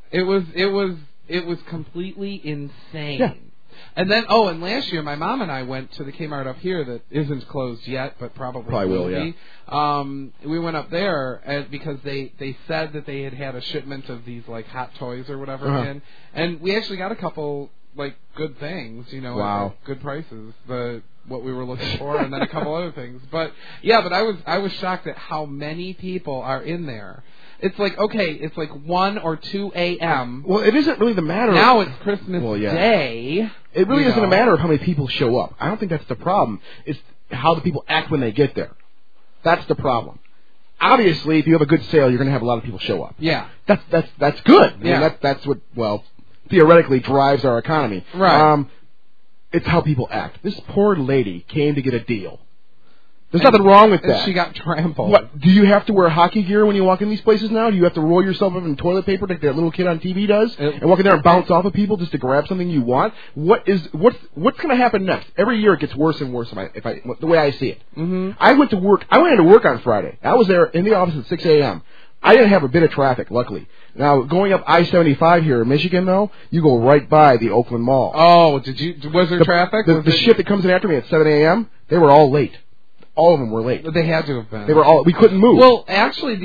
It was completely insane. Yeah. And then, and last year my mom and I went to the Kmart up here that isn't closed yet, but probably will be. We went up there because they said that they had a shipment of these like hot toys or whatever in, and we actually got a couple like good things, at good prices, what we were looking for, and then a couple other things. But I was shocked at how many people are in there. It's like, it's like 1 or 2 a.m. Well, it isn't really the matter. Now it's Christmas Day. It really isn't a matter of how many people show up. I don't think that's the problem. It's how the people act when they get there. That's the problem. Obviously, if you have a good sale, you're going to have a lot of people show up. Yeah. That's good. Yeah. I mean, that's what, well, theoretically drives our economy. Right. It's how people act. This poor lady came to get a deal. There's nothing wrong with that. And she got trampled. What? Do you have to wear hockey gear when you walk in these places now? Do you have to roll yourself up in toilet paper like that little kid on TV does? And walk in there and bounce off of people just to grab something you want? What's going to happen next? Every year it gets worse and worse the way I see it. Mm-hmm. I went into work on Friday. I was there in the office at 6 a.m. I didn't have a bit of traffic, luckily. Now, going up I-75 here in Michigan, though, you go right by the Oakland Mall. Oh, was there traffic? The ship that comes in after me at 7 a.m., they were all late. All of them were late. They had to have been. We couldn't move. Well, actually,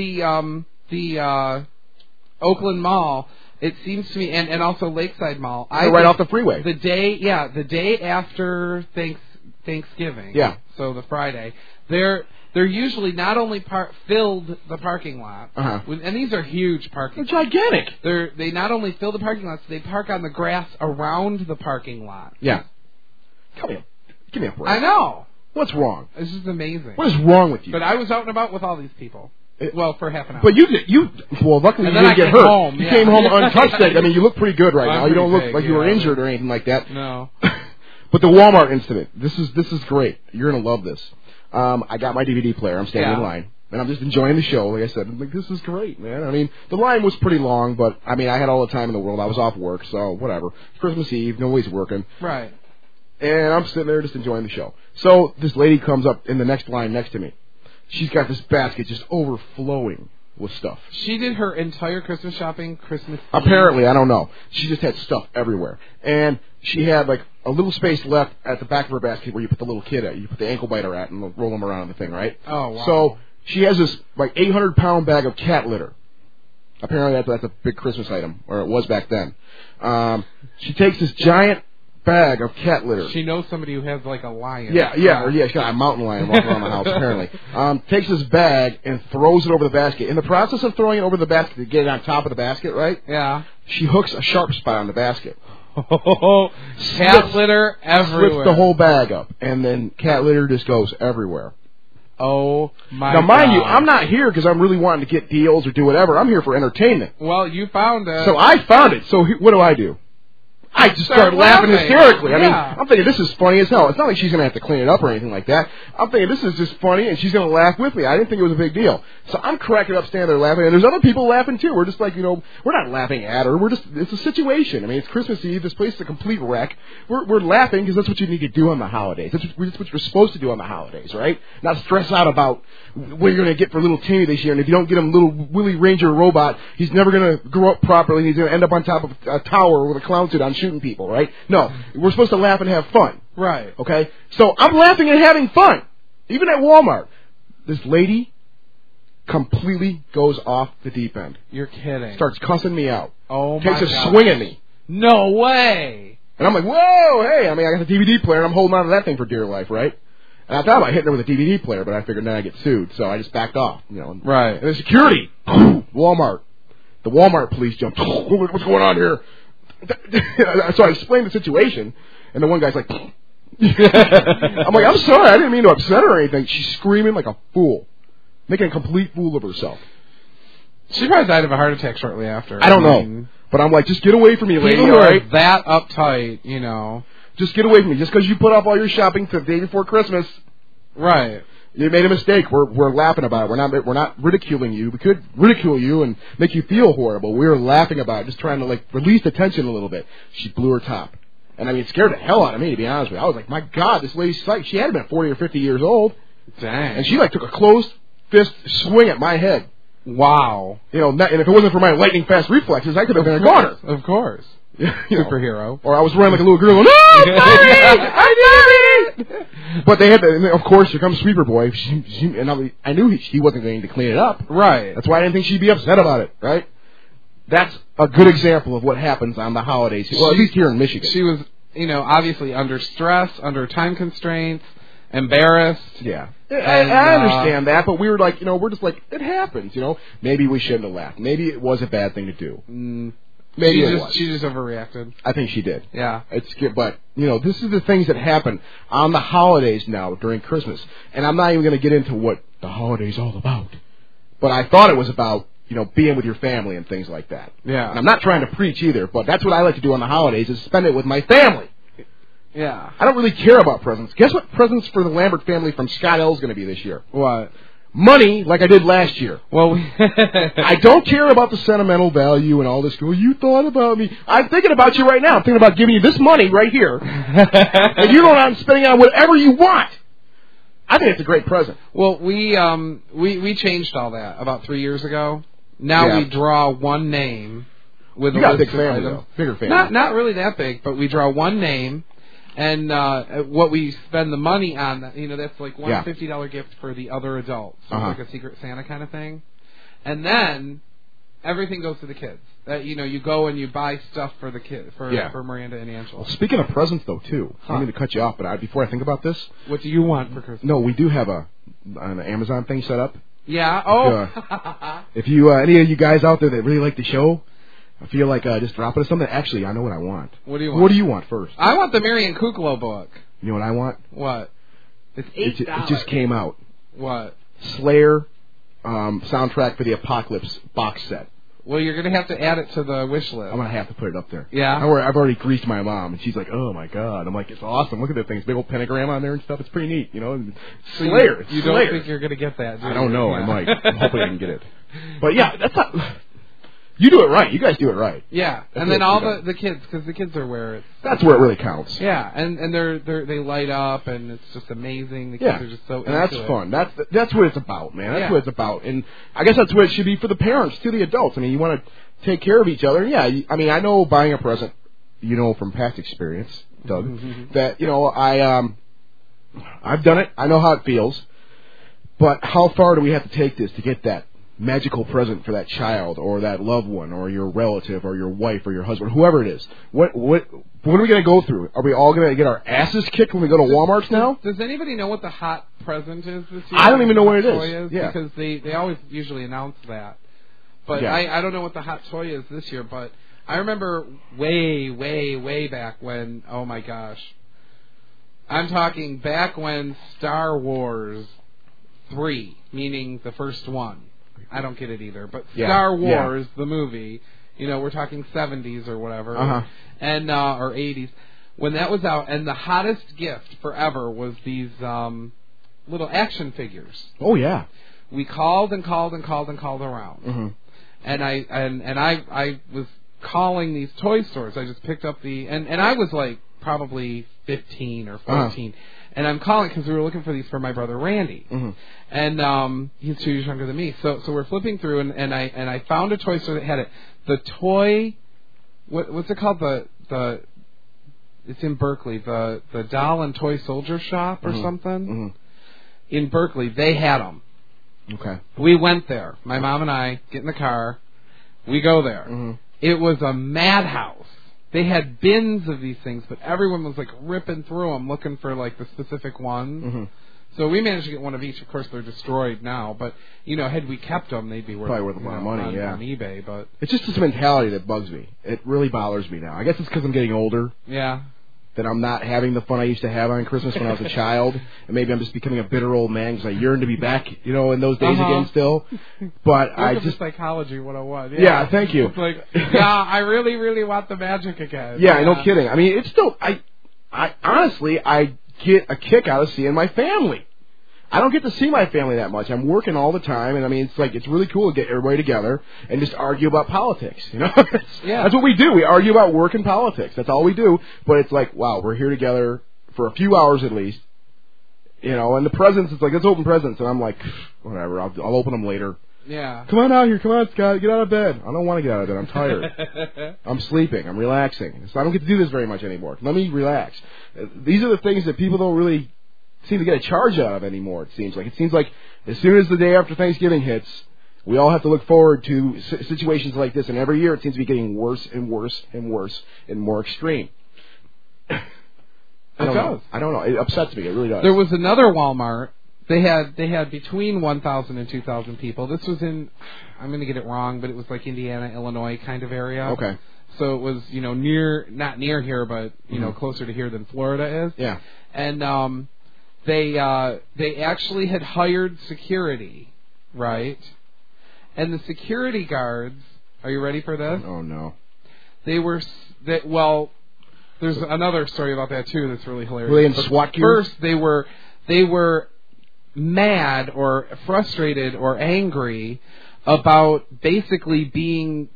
the Oakland Mall, it seems to me, and also Lakeside Mall. Right off the freeway. The day after Thanksgiving. Yeah. So the Friday, they're usually not only filled the parking lot, and these are huge parking lots. They're gigantic. They not only fill the parking lots, they park on the grass around the parking lot. Yeah. Come here. Give me a break. I know. What's wrong? This is amazing. What is wrong with you? But I was out and about with all these people. For half an hour. But well, luckily you didn't get hurt. You came home untouched. I mean, you look pretty good right now. You don't look like you were injured or anything like that. No. But the Walmart incident, this is great. You're going to love this. I got my DVD player. I'm standing in line. And I'm just enjoying the show. Like I said, I'm like, this is great, man. I mean, the line was pretty long, but, I mean, I had all the time in the world. I was off work, so whatever. Christmas Eve, nobody's working. Right. And I'm sitting there just enjoying the show. So this lady comes up in the next line next to me. She's got this basket just overflowing with stuff. She did her entire Christmas shopping Christmas Eve. Apparently, I don't know. She just had stuff everywhere. And she had like a little space left at the back of her basket where you put the little kid at. You put the ankle biter at and roll them around on the thing, right? Oh, wow. So she has this like 800-pound bag of cat litter. Apparently that's a big Christmas item, or it was back then. She takes this giant bag of cat litter. She knows somebody who has like a lion. She's got a mountain lion walking around the house apparently. Takes this bag and throws it over the basket. In the process of throwing it over the basket to get it on top of the basket, right? Yeah. She hooks a sharp spot on the basket. Cat litter everywhere. Splits the whole bag up, and then cat litter just goes everywhere. Oh my God. Now, mind you, I'm not here because I'm really wanting to get deals or do whatever. I'm here for entertainment. Well, you found it. So I found it. So what do? I just started laughing hysterically. I mean, I'm thinking this is funny as hell. It's not like she's going to have to clean it up or anything like that. I'm thinking this is just funny, and she's going to laugh with me. I didn't think it was a big deal. So I'm cracking up, standing there laughing, and there's other people laughing too. We're just like, we're not laughing at her. It's a situation. I mean, it's Christmas Eve. This place is a complete wreck. We're laughing because that's what you need to do on the holidays. That's what you're supposed to do on the holidays, right? Not stress out about what you're going to get for little Timmy this year, and if you don't get him little Willy Ranger robot, he's never going to grow up properly, and he's going to end up on top of a tower with a clown suit on shooting people, right? No, we're supposed to laugh and have fun. Right. Okay? So I'm laughing and having fun. Even at Walmart. This lady completely goes off the deep end. You're kidding. Starts cussing me out. Oh, my God. Takes a swing at me. No way. And I'm like, whoa, hey. I mean, I got the DVD player, and I'm holding on to that thing for dear life, right? And I thought about hitting her with a DVD player, but I figured then I'd get sued, so I just backed off. Right. And then security. Walmart. The Walmart police jumped. What's going on here? So I explained the situation, and the one guy's like, I'm like, I'm sorry, I didn't mean to upset her or anything. She's screaming like a fool, making a complete fool of herself. She probably died of a heart attack shortly after. I don't know, but I'm like, just get away from me, lady. People all who right? are that uptight, Just get away from me. Just because you put off all your shopping to the day before Christmas, right? You made a mistake. We're laughing about it. We're not ridiculing you. We could ridicule you and make you feel horrible. We're laughing about it, just trying to release the tension a little bit. She blew her top, and I mean, it scared the hell out of me, to be honest with you. I was like, my God, this lady's psyched. She had been 40 or 50 years old. Dang. And she took a closed fist swing at my head. Wow. And if it wasn't for my lightning fast reflexes, I could have been a goner. Of course. Superhero. Or I was running like a little girl going, "Oh, sorry! I did it!" But they had to, and of course, here comes Sweeper Boy. And I knew he wasn't going to clean it up. Right. That's why I didn't think she'd be upset about it, right? That's a good example of what happens on the holidays. Well, at least here in Michigan. She was, obviously under stress, under time constraints, embarrassed. Yeah. I understand that, but we were we're just like, it happens, Maybe we shouldn't have laughed. Maybe it was a bad thing to do. Maybe it was. She just overreacted. I think she did. Yeah. But, this is the things that happen on the holidays now during Christmas. And I'm not even going to get into what the holiday's all about. But I thought it was about, being with your family and things like that. Yeah. And I'm not trying to preach either, but that's what I like to do on the holidays is spend it with my family. Yeah. I don't really care about presents. Guess what presents for the Lambert family from Scott L. is going to be this year? What? Money, like I did last year. Well, I don't care about the sentimental value and all this. Well, you thought about me. I'm thinking about you right now. I'm thinking about giving you this money right here. And you know I'm spending on whatever you want. I think it's a great present. Well, we changed all that about 3 years ago. Now we draw one name with you a got a list big of family, items. though. Bigger family. Not really that big, but we draw one name. And what we spend the money on, that's like one $50 gift for the other adults. So it's like a Secret Santa kind of thing. And then everything goes to the kids. You go and you buy stuff for the kids, for Miranda and Angela. Well, speaking of presents, though, too, I don't mean to cut you off, but before I think about this. What do you want for Christmas? No, we do have an Amazon thing set up. Yeah? Oh! If you, any of you guys out there that really like the show, I feel like just dropping something. Actually, I know what I want. What do you want? What do you want first? I want the Marian Kuklo book. You know what I want? What? It's $8. It just came out. What? Slayer soundtrack for the Apocalypse box set. Well, you're going to have to add it to the wish list. I'm going to have to put it up there. Yeah? I've already greased my mom, and she's like, oh, my God. I'm like, it's awesome. Look at that thing. It's a big old pentagram on there and stuff. It's pretty neat, Slayer. You don't think you're going to get that, do you? I don't know. Yeah. I might. I'm hoping I can get it. But, yeah, that's not... You do it right. You guys do it right. Yeah, and then all the kids, because the kids are where it's... That's where it really counts. Yeah, and they light up, and it's just amazing. The kids are just so into that's it. fun. That's what it's about, man. That's what it's about. And I guess that's what it should be for the parents, to the adults. I mean, you want to take care of each other. Yeah, I know buying a present, from past experience, Doug, that, I've done it. I know how it feels. But how far do we have to take this to get that magical present for that child or that loved one or your relative or your wife or your husband, whoever it is? What are we going to go through? Are we all going to get our asses kicked when we go to Walmart's now? Does anybody know what the hot present is this year? I don't even know what it is. Yeah. Because they always usually announce that. But I don't know what the hot toy is this year. But I remember way, way, way back when, oh my gosh. I'm talking back when Star Wars 3, meaning the first one. I don't get it either, but Star Wars, the movie, we're talking 70s or whatever, and or 80s, when that was out, and the hottest gift forever was these little action figures. Oh yeah. We called and called and called and called around, and I was calling these toy stores. I just picked up and I was like probably 15 or 14. And I'm calling because we were looking for these for my brother Randy, and he's 2 years younger than me. So we're flipping through, and I found a toy store that had it. The toy, what's it called? The it's in Berkeley. The Doll and Toy Soldier Shop or something. In Berkeley, they had them. Okay. We went there. My mom and I get in the car. We go there. It was a madhouse. They had bins of these things, but everyone was like ripping through them looking for like the specific ones. So we managed to get one of each. Of course, they're destroyed now, but had we kept them, they'd be probably worth a lot of money. On eBay. But it's just this mentality that bugs me. It really bothers me now. I guess it's because I'm getting older. Yeah. That I'm not having the fun I used to have on Christmas when I was a child, and maybe I'm just becoming a bitter old man because I yearn to be back, in those days again still. But I just Psychology 101. Yeah, thank you. It's like, I really, really want the magic again. Yeah, no kidding. I mean, it's still I honestly get a kick out of seeing my family. I don't get to see my family that much. I'm working all the time, and I mean, it's really cool to get everybody together and just argue about politics. That's what we do. We argue about work and politics. That's all we do. But it's like, wow, we're here together for a few hours at least. And the presents, it's like, let's open presents, and I'm like, whatever, I'll open them later. Yeah. Come on out here. Come on, Scott. Get out of bed. I don't want to get out of bed. I'm tired. I'm sleeping. I'm relaxing. So I don't get to do this very much anymore. Let me relax. These are the things that people don't really seem to get a charge out of anymore, it seems like as soon as the day after Thanksgiving hits, we all have to look forward to situations like this, and every year it seems to be getting worse and worse and worse and more extreme. I don't know. It upsets me. It really does. There was another Walmart. They had between 1,000 and 2,000 people. This was in, I'm going to get it wrong, but it was like Indiana, Illinois kind of area. Okay. So it was, not near here, but, closer to here than Florida is. Yeah. And they actually had hired security, right? And the security guards, are you ready for this? Oh, no. There's another story about that, too, that's really hilarious. Were they in SWAT gear? First, they were mad or frustrated or angry about basically being,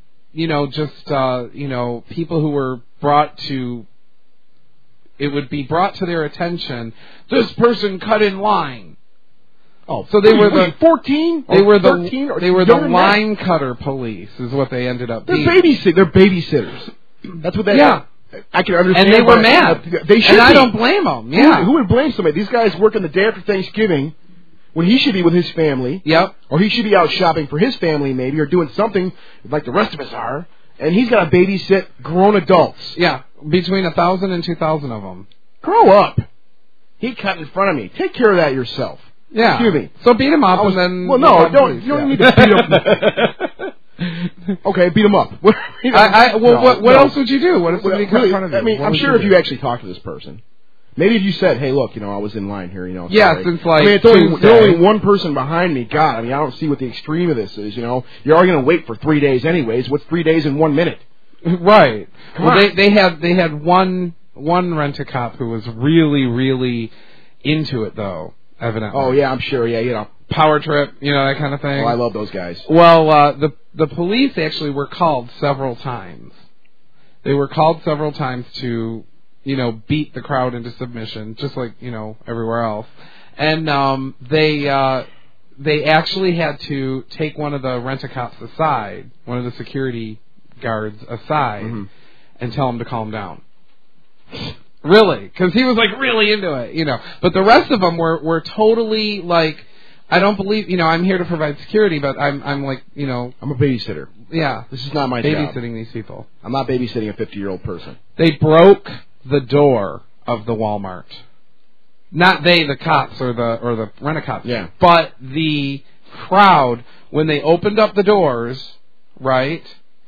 people who were brought to, it would be brought to their attention, this person cut in line. Oh, so they were 14? They were 13 or the line cutter police, is what they ended up being. They're babysitters. That's what they. Yeah. I can understand. And they were mad. They should. And I don't blame them. Yeah. Who would blame somebody? These guys working the day after Thanksgiving, when he should be with his family. Yep. Or he should be out shopping for his family, maybe, or doing something like the rest of us are. And he's got to babysit grown adults. Yeah, between 1,000 and 2,000 of them. Grow up. He cut in front of me. Take care of that yourself. Yeah. Excuse me. So beat him up and then... Well, no, you don't need to beat him. Okay, beat him up. What else would you do? What if somebody cut in front of you? I mean, I'm sure if you actually talked to this person, maybe if you said, "Hey, look, I was in line here, Yeah, sorry. since like it's only one person behind me. God, I don't see what the extreme of this is. You're already going to wait for 3 days anyways. What's 3 days in 1 minute? Right. They had one rent-a-cop who was really, really into it, though, evidently. Oh, yeah, I'm sure. Yeah, Power trip, that kind of thing. Oh, I love those guys. Well, the police actually were called several times. They were called several times to, beat the crowd into submission, just like, everywhere else. And they actually had to take one of the rent-a-cops aside, one of the security guards aside, and tell him to calm down. Really, because he was like really into it, But the rest of them were totally like, I don't believe, I'm here to provide security, but I'm like, I'm a babysitter. Yeah. This is not my job. Babysitting these people. I'm not babysitting a 50-year-old person. They broke the door of the Walmart. Not the cops or the rent-a-cops. Yeah. But the crowd, when they opened up the doors, right,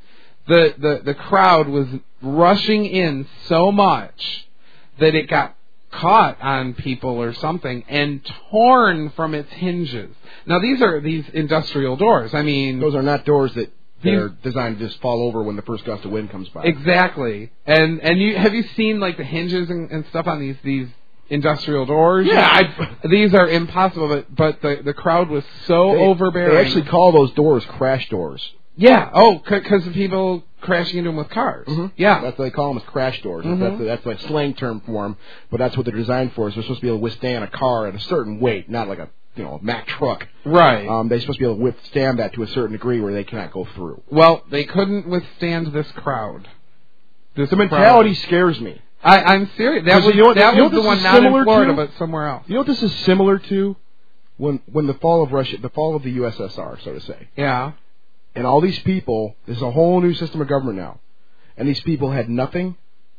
the crowd was rushing in so much that it got caught on people or something and torn from its hinges. Now these are these industrial doors. I mean, those are not doors that are designed to just fall over when the first gust of wind comes by. Exactly. And have you seen like the hinges and stuff on these industrial doors? Yeah, these are impossible. But the crowd was so overbearing. They actually call those doors crash doors. Yeah. Oh, because of people crashing into them with cars. Mm-hmm. Yeah. That's what they call them, as crash doors. Mm-hmm. That's like slang term for them, but that's what they're designed for. Is they're supposed to be able to withstand a car at a certain weight, not like a Mack truck. Right. They're supposed to be able to withstand that to a certain degree where they cannot go through. Well, they couldn't withstand this crowd. The mentality scares me. I'm serious. That was the one not in Florida, but somewhere else. You know what this is similar to? When the fall of Russia, the fall of the USSR, so to say. Yeah. And all these people, there's a whole new system of government now. And these people had nothing.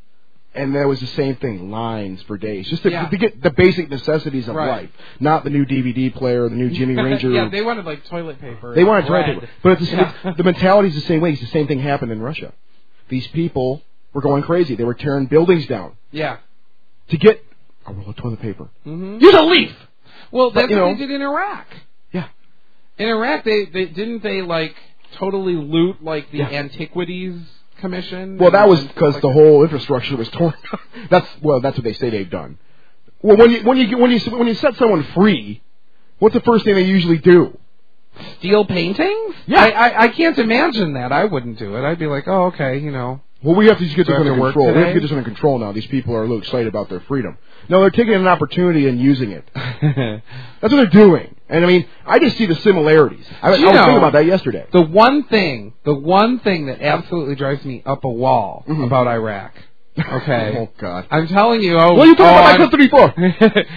And there was the same thing, lines for days. Just to get the basic necessities of life. Not the new DVD player, the new Jimmy Ranger. Yeah, they wanted like toilet paper. They wanted toilet paper. But the mentality is the same way. It's the same thing happened in Russia. These people were going crazy. They were tearing buildings down. Yeah. To get a roll of toilet paper. Mm-hmm. Use a leaf! Well, that's what they did in Iraq. Yeah. In Iraq, they didn't totally loot like the Antiquities Commission. Well, that was because the whole infrastructure was torn. That's what they say they've done. Well, when you set someone free, what's the first thing they usually do? Steal paintings? Yeah, I can't imagine that. I wouldn't do it. I'd be like, oh, okay, Well, we have to just get this under control. Today? We have to get this under control now. These people are a little excited about their freedom. No, they're taking an opportunity and using it. That's what they're doing. And I mean, I just see the similarities. I was thinking about that yesterday. The one thing that absolutely drives me up a wall about Iraq. Okay. Oh God. I'm telling you. What are you talking about my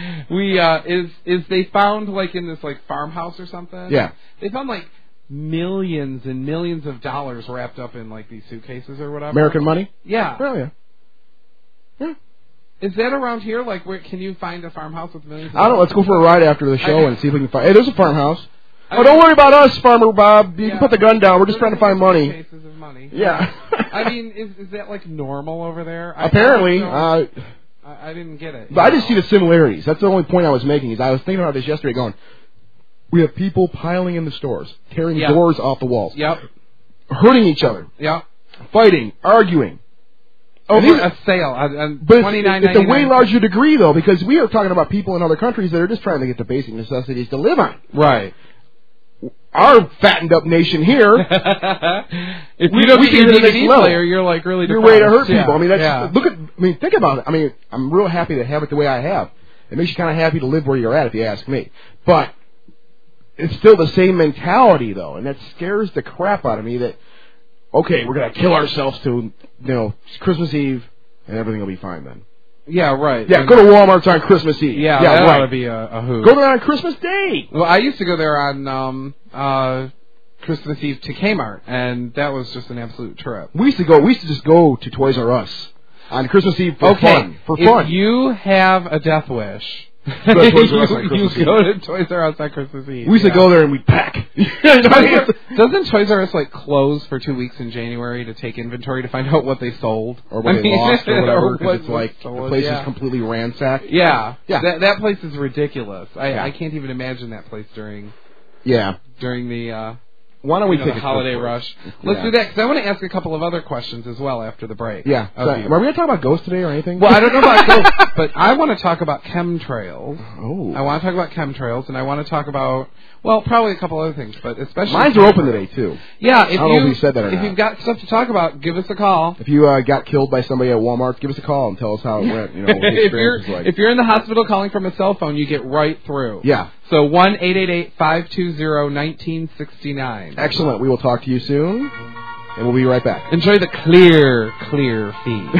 country for? is they found like in this like farmhouse or something. Yeah. They found like millions and millions of dollars wrapped up in like these suitcases or whatever. American money? Yeah. Oh yeah. Yeah. Is that around here? Like, where can you find a farmhouse with millions of I don't know. Let's go for a ride after the show and see if we can find... Hey, there's a farmhouse. Don't worry about us, Farmer Bob. You can put the gun down. We're just trying to find money. money. Yeah. I mean, is that like normal over there? Apparently. I didn't get it. But I just see the similarities. That's the only point I was making. Is I was thinking about this yesterday going, we have people piling in the stores, tearing doors off the walls. Yep. Hurting each other. Yep. Fighting. Arguing. Over a sale. But it's a way larger degree, though, because we are talking about people in other countries that are just trying to get the basic necessities to live on. Right. Our fattened up nation here, if you don't get your DVD player, you're like really depressed. You're ready to hurt people. I mean, that's, think about it. I mean, I'm real happy to have it the way I have. It makes you kind of happy to live where you're at, if you ask me. But it's still the same mentality, though, and that scares the crap out of me that, okay, we're going to kill ourselves to, Christmas Eve, and everything will be fine then. Yeah, right. Yeah, go to Walmart on Christmas Eve. Yeah, that ought to be a hoot. Go there on Christmas Day. Well, I used to go there on Christmas Eve to Kmart, and that was just an absolute trip. We used to just go to Toys R Us on Christmas Eve for fun. If you have a death wish, you go to Toys R Us on Christmas Eve. We used to go there and we'd pack. Doesn't Toys R Us close for 2 weeks in January to take inventory to find out what they sold or what they lost or whatever? Because it's like the place is completely ransacked. Yeah. That place is ridiculous. I can't even imagine that place during the. Why don't we take the holiday rush? Let's do that, because I want to ask a couple of other questions as well after the break. Yeah. So, are we going to talk about ghosts today or anything? Well, I don't know about ghosts, but I want to talk about chemtrails. Oh. I want to talk about chemtrails, and I want to talk about, well, probably a couple other things, but especially... Mines are open today, too. Yeah, I don't know if you said that or not. If you've got stuff to talk about, give us a call. If you got killed by somebody at Walmart, give us a call and tell us how it went. What the experience was like. If you're in the hospital calling from a cell phone, you get right through. Yeah. So 1-888-520-1969. Excellent. We will talk to you soon, and we'll be right back. Enjoy the clear feed.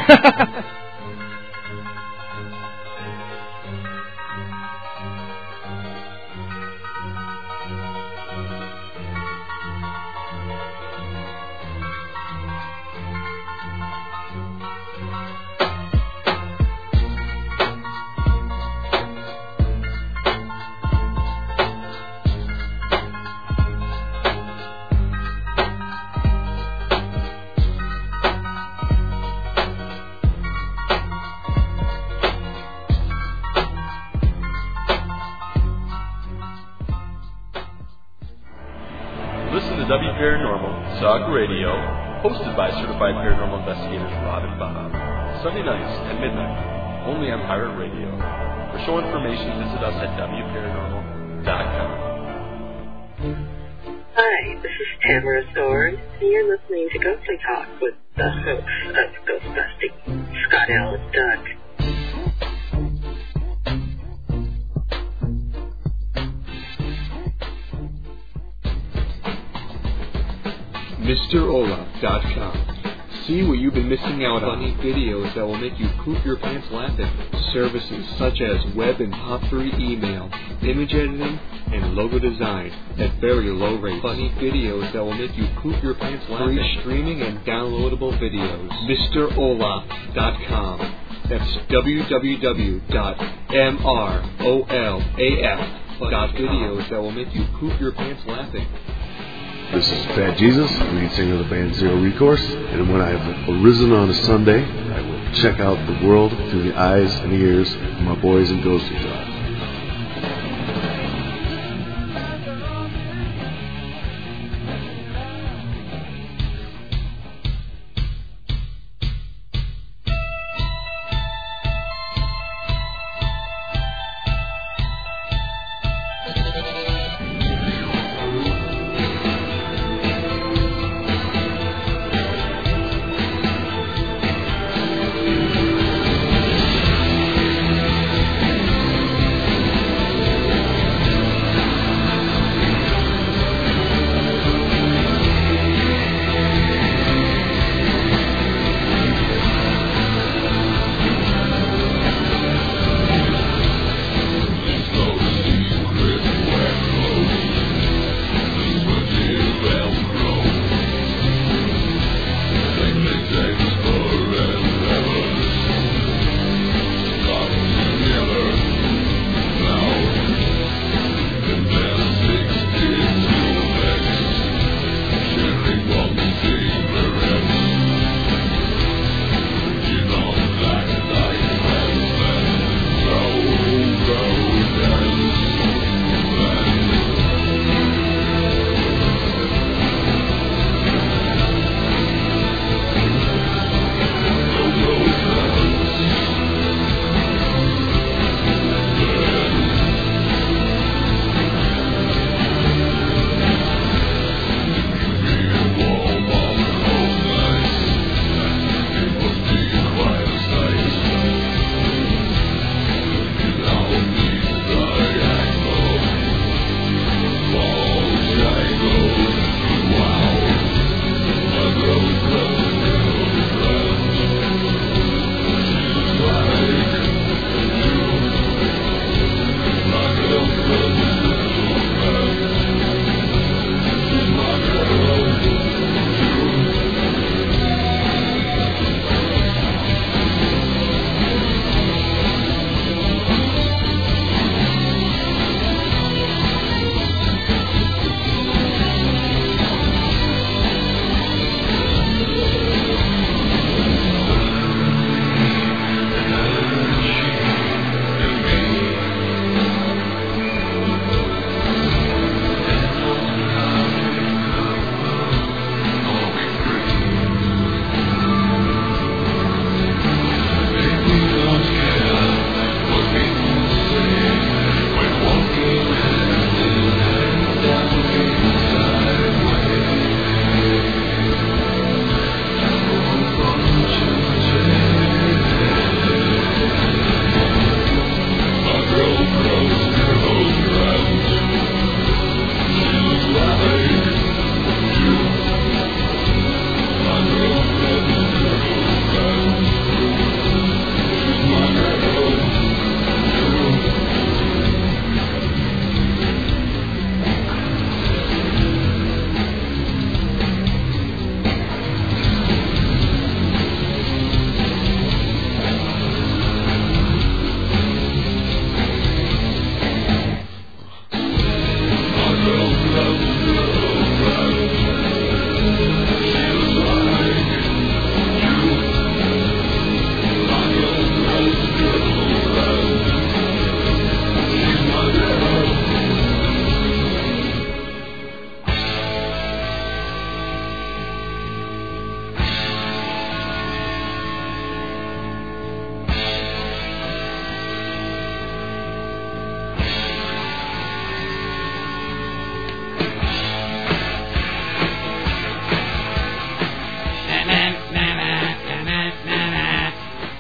W Paranormal Talk Radio, hosted by certified paranormal investigators Rob and Bob. Sunday nights at midnight, only on Pirate Radio. For show information, visit us at WParanormal.com. Hi, this is Tamara Thorne, and you're listening to Ghostly Talk with the hosts of Ghostbusting, Scott L. and Doug. MrOlaf.com. See what you've been missing out on. Funny videos that will make you poop your pants laughing. Services such as web and POP3 email, image editing, and logo design at very low rates. Funny videos that will make you poop your pants laughing. Free streaming and downloadable videos. MrOlaf.com. That's www.mrolaf.videos that will make you poop your pants laughing. This is Fat Jesus, lead singer of the band Zero Recourse, and when I have arisen on a Sunday, I will check out the world through the eyes and ears of my boys in Ghostly Talk.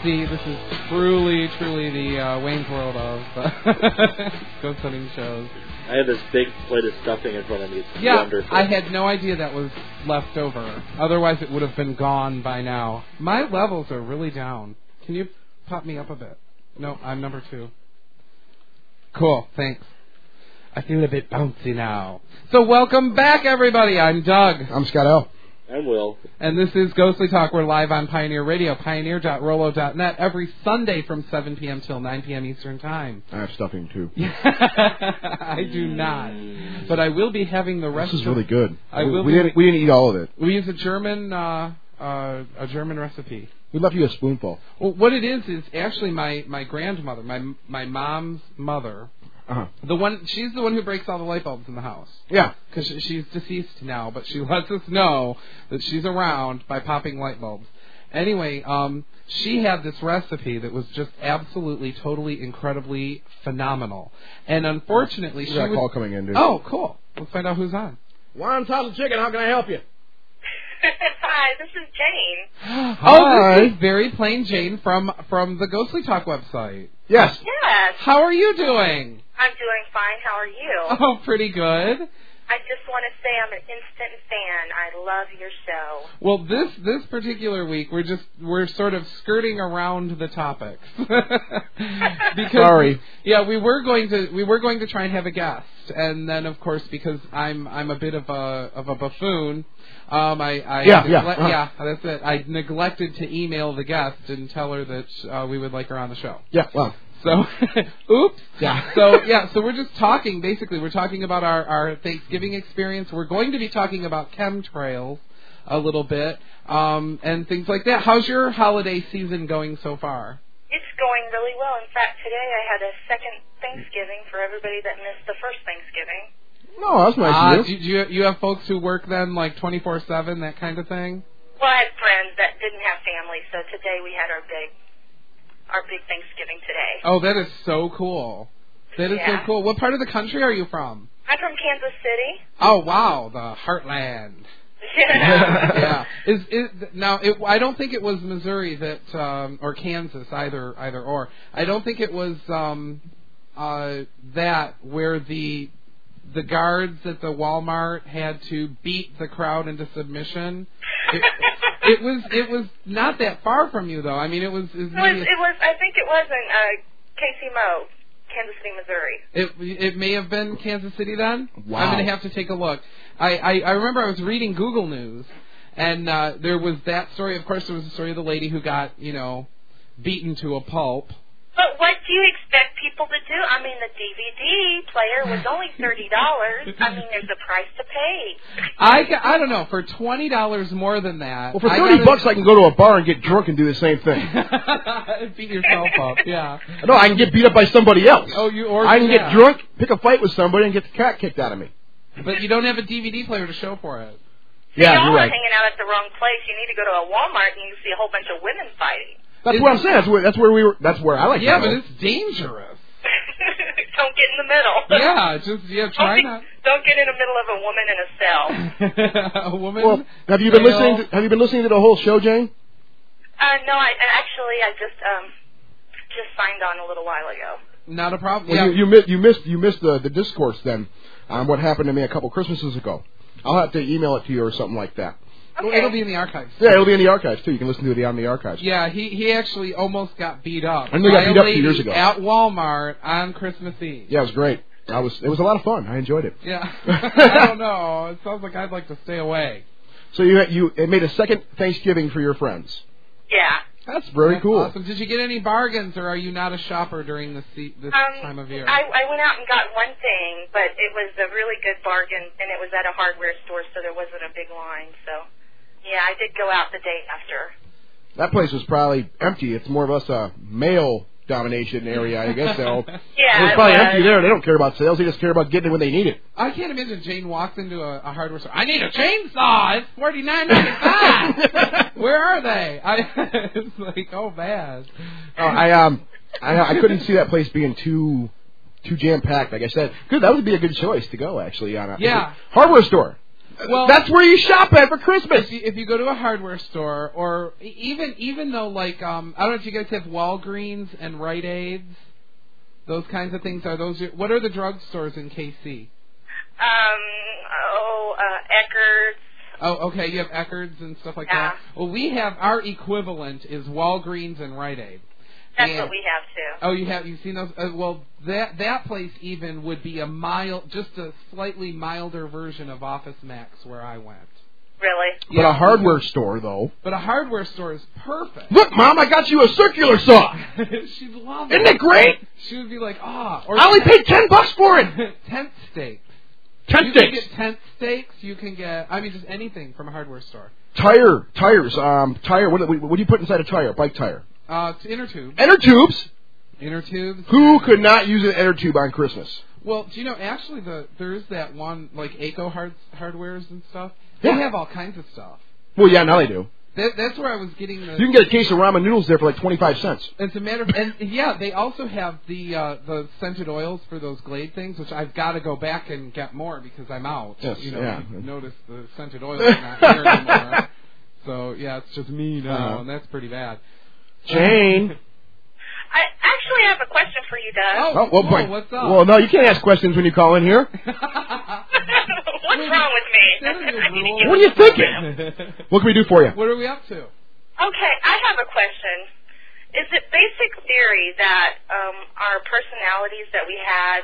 See, this is truly the Wayne's World of ghost hunting shows. I have this big plate of stuffing in front of me. It's yeah, wonderful. I had no idea that was left over. Otherwise, it would have been gone by now. My levels are really down. Can you pop me up a bit? No, I'm number 2. Cool, thanks. I feel a bit bouncy now. So welcome back, everybody. I'm Doug. I'm Scott L. I'm Will. And this is Ghostly Talk. We're live on Pioneer Radio, pioneer.rolo.net, every Sunday from 7 p.m. till 9 p.m. Eastern Time. I have stuffing, too. I do not. But I will be having the rest This is of... really good. We didn't eat all of it. We use a German recipe. We left you a spoonful. Well, what it is actually my grandmother, my mom's mother... She's the one who breaks all the light bulbs in the house. Yeah. Because she's deceased now, but she lets us know that she's around by popping light bulbs. Anyway, she had this recipe that was just absolutely, totally, incredibly phenomenal. And unfortunately, Who's that call coming in, dude? Oh, cool. Let's find out who's on. One Toddle Chicken, how can I help you? Hi, this is Jane. Oh, this is Very Plain Jane from the Ghostly Talk website. Yes. Yes. How are you doing? I'm doing fine. How are you? Oh, pretty good. I just want to say I'm an instant fan. I love your show. Well, this particular week we're sort of skirting around the topics. Because, sorry. Yeah, we were going to try and have a guest, and then of course because I'm a bit of a buffoon. That's it. I neglected to email the guest and tell her that we would like her on the show. Yeah, well. So, oops. Yeah. So we're just talking, basically, we're talking about our Thanksgiving experience. We're going to be talking about chemtrails a little bit, and things like that. How's your holiday season going so far? It's going really well. In fact, today I had a second Thanksgiving for everybody that missed the first Thanksgiving. No, that's nice of you. Do you have folks who work then, like 24/7, that kind of thing? Well, I had friends that didn't have family, so today we had our big Thanksgiving today. Oh, that is so cool. That is so cool. What part of the country are you from? I'm from Kansas City. Oh, wow, the heartland. Yeah. Yeah. I don't think it was Missouri that, or Kansas, either or. I don't think it was that where the guards at the Walmart had to beat the crowd into submission. It was not that far from you, though. I mean, it was. I think it was in Casey Mo, Kansas City, Missouri. It may have been Kansas City then. Wow. I'm going to have to take a look. I remember I was reading Google News, and there was that story. Of course, there was the story of the lady who got beaten to a pulp. But what do you expect people to do? I mean, the DVD player was only $30. I mean, there's a price to pay. I don't know. For $20 more than that. Well, for $30, I can go to a bar and get drunk and do the same thing. Beat yourself up, yeah. No, I can get beat up by somebody else. Oh, I can get drunk, pick a fight with somebody, and get the cat kicked out of me. But you don't have a DVD player to show for it. Yeah, y'all you're right. are hanging out at the wrong place. You need to go to a Walmart and you see a whole bunch of women fighting. That's what I'm saying. That's where we were. That's where I like. Yeah, to go. but it's dangerous. Don't get in the middle. Try not. Don't get in the middle of a woman in a cell. A woman. Well, have you been listening to the whole show, Jane? No, I just signed on a little while ago. Not a problem. Well, yeah. you missed the discourse then on what happened to me a couple Christmases ago. I'll have to email it to you or something like that. Okay. It'll be in the archives. Yeah, it'll be in the archives too. You can listen to it on the archives. Yeah, he actually almost got beat up. I got beat up 2 years ago at Walmart on Christmas Eve. Yeah, it was great. It was a lot of fun. I enjoyed it. Yeah, I don't know. It sounds like I'd like to stay away. So you made a second Thanksgiving for your friends. Yeah. That's very cool. Awesome. Did you get any bargains, or are you not a shopper during this time of year? I went out and got one thing, but it was a really good bargain, and it was at a hardware store, so there wasn't a big line. So, yeah, I did go out the day after. That place was probably empty. It's more of us a male domination area, I guess. So yeah, it's probably empty there. They don't care about sales. They just care about getting it when they need it. I can't imagine Jane walks into a hardware store. I need a chainsaw. It's $49.95. Where are they? It's like, oh, bad. I couldn't see that place being too jam packed. Like I said, good. That would be a good choice to go actually on a hardware store. Well, that's where you shop at for Christmas. If you go to a hardware store, or even though, like, I don't know if you guys have Walgreens and Rite Aids, those kinds of things. What are the drugstores in KC? Eckerd's. Oh, okay. You have Eckerd's and stuff like that. Well, we have our equivalent is Walgreens and Rite Aid. That's what we have too. Oh, you've seen those? Well, that place even would be just a slightly milder version of Office Max where I went. Really? But a hardware store, though. But a hardware store is perfect. Look, Mom, I got you a circular saw. She'd love it. Isn't it great? She would be like, I only paid $10 for it. Tent steaks. Tent steaks. You can get tent steaks. You can get, just anything from a hardware store. Tires. Tire. What do you put inside a tire? Bike tire. It's inner tubes. Inner tubes. Who could not use an inner tube on Christmas? Well, do you know, actually, there's that one, like, Eco Hardwares and stuff. They have all kinds of stuff. Well, yeah, now they do. That's where I was getting the... You can get a case of ramen noodles there for like 25 cents. It's a matter of... And, yeah, they also have the scented oils for those Glade things, which I've got to go back and get more because I'm out. Yes, you notice the scented oils are not here anymore. So, yeah, it's just me now, and that's pretty bad. Jane... I actually have a question for you, Doug. What's up? Well, no, you can't ask questions when you call in here. What's wrong with me? What are you thinking? What can we do for you? What are we up to? Okay, I have a question. Is it basic theory that our personalities that we had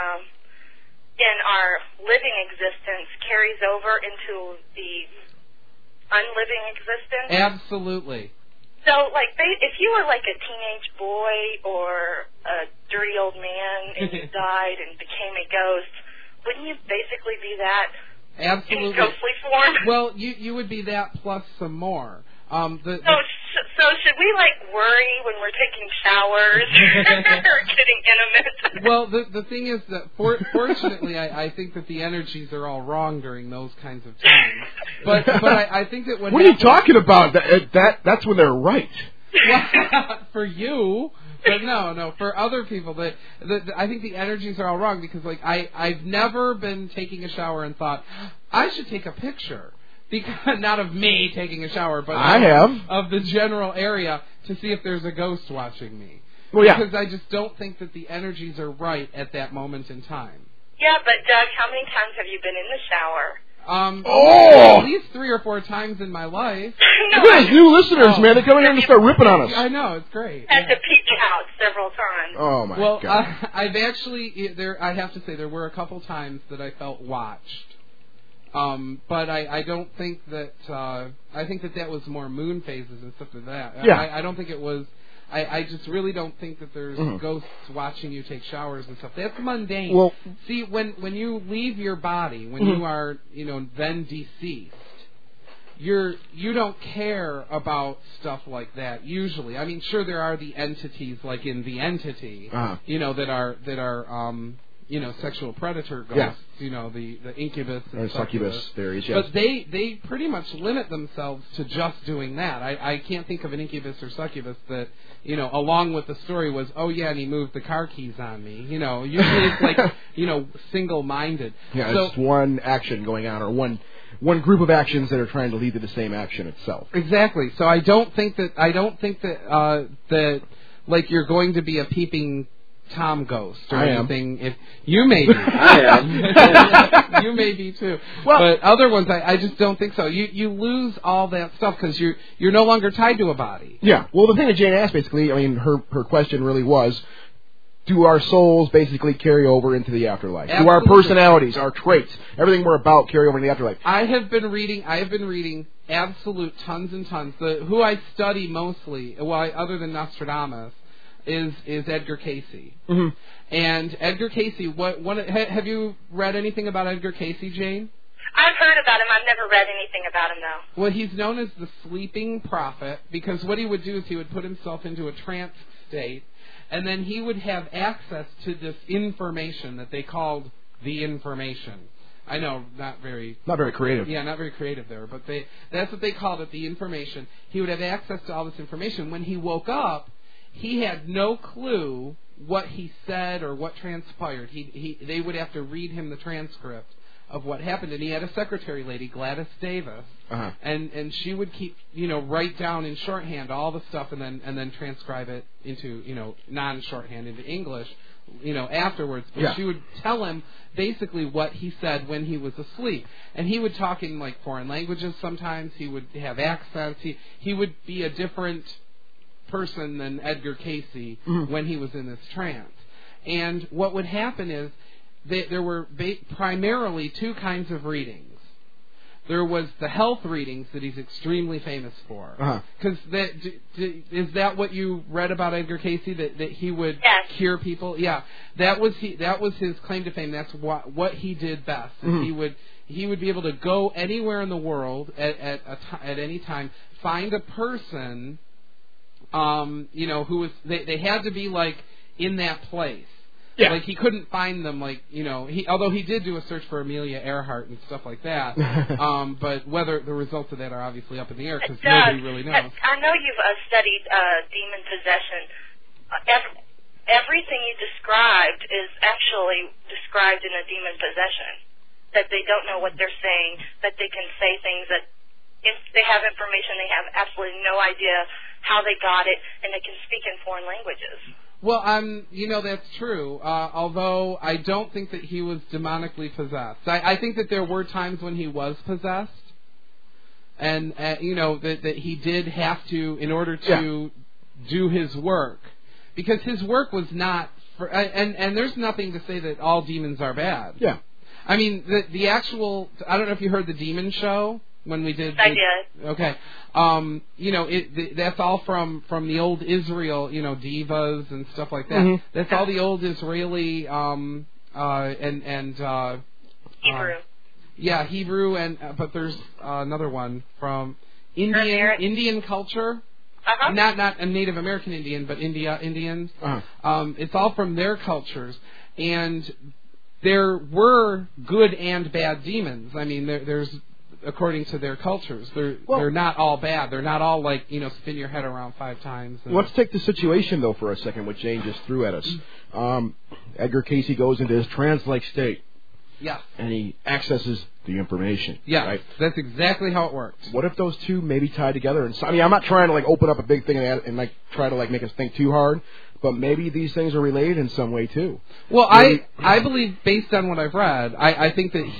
in our living existence carries over into the unliving existence? Absolutely. So, like, if you were like a teenage boy or a dirty old man and you died and became a ghost, wouldn't you basically be that? Absolutely. In ghostly form? Well, you would be that plus some more. So should we, like, worry when we're taking showers or getting intimate? Well, the thing is that, fortunately, I think that the energies are all wrong during those kinds of times. But I think that what are you talking about? That's when they're right. For you... But no. For other people, I think the energies are all wrong because, like, I've never been taking a shower and thought I should take a picture, because not of me taking a shower, but of the general area to see if there's a ghost watching me. Well, yeah. Because I just don't think that the energies are right at that moment in time. Yeah, but Doug, how many times have you been in the shower? At least 3 or 4 times in my life. Look at these new listeners, man. They come in here and start ripping on us. I know, it's great. Had to peek out several times. Oh, my God. Well, I've actually, I have to say, there were a couple times that I felt watched. But I don't think that, I think that was more moon phases and stuff like that. Yeah. I don't think it was, I just really don't think that there's ghosts watching you take showers and stuff. That's mundane. Well, see, when you leave your body, when you are, then deceased, you don't care about stuff like that usually. I mean, sure, there are the entities, like in The Entity, that are sexual predator ghosts, the incubus and succubus theories, yes. But they pretty much limit themselves to just doing that. I can't think of an incubus or succubus that, along with the story was, oh yeah, and he moved the car keys on me. Usually it's like, single-minded. Yeah, so, it's one action going on, or one group of actions that are trying to lead to the same action itself. Exactly. So I don't think that that like you're going to be a peeping Tom ghost or anything. If you may be. I am. You may be too. Well, but other ones, I just don't think so. You lose all that stuff because you're no longer tied to a body. Yeah. Well, the thing that Jane asked, basically, I mean, her question really was, do our souls basically carry over into the afterlife? Absolutely. Do our personalities, our traits, everything we're about carry over into the afterlife? I have been reading absolute tons and tons. Who I study mostly, other than Nostradamus, is Edgar Cayce. Mm-hmm. And Edgar Cayce, have you read anything about Edgar Cayce, Jane? I've heard about him. I've never read anything about him, though. Well, he's known as the sleeping prophet because what he would do is he would put himself into a trance state, and then he would have access to this information that they called the information. I know, not very creative. Yeah, not very creative there, but that's what they called it, the information. He would have access to all this information. When he woke up, he had no clue what he said or what transpired. They would have to read him the transcript of what happened. And he had a secretary lady, Gladys Davis, and she would keep, write down in shorthand all the stuff and then transcribe it into, non-shorthand into English, afterwards. But she would tell him basically what he said when he was asleep. And he would talk in like foreign languages sometimes. He would have accents. He would be a different person than Edgar Cayce when he was in this trance. And what would happen is there were primarily two kinds of readings. There was the health readings that he's extremely famous for. Because is that what you read about Edgar Cayce, that he would cure people? Yeah, that was his claim to fame. That's what he did best. He would be able to go anywhere in the world at any time, find a person, who was they had to be like in that place. Yeah. Like he couldn't find them, although he did do a search for Amelia Earhart and stuff like that. But whether the results of that are obviously up in the air because nobody really knows. I know you've studied demon possession. Everything you described is actually described in a demon possession. That they don't know what they're saying, that they can say things that if they have information, they have absolutely no idea how they got it, and they can speak in foreign languages. Well, that's true, although I don't think that he was demonically possessed. I think that there were times when he was possessed, and, that he did have to, in order to do his work, because his work was not, and there's nothing to say that all demons are bad. Yeah. I mean, the actual, I don't know if you heard the Demon Show. When we did, I did. Okay, that's all from the old Israel, divas and stuff like that. Mm-hmm. That's all the old Israeli and Hebrew. Hebrew but there's another one from Indian culture. Not a Native American Indian, but Indians. It's all from their cultures, and there were good and bad demons. I mean, there's. According to their cultures, they're not all bad. They're not all like spin your head around 5 times. Let's take the situation though for a second, what Jane just threw at us. Edgar Cayce goes into his trance-like state. Yeah. And he accesses the information. Yeah. Right? That's exactly how it works. What if those two maybe tie together? And I'm not trying to open up a big thing and try to make us think too hard. But maybe these things are related in some way too. Well, I believe based on what I've read, I think that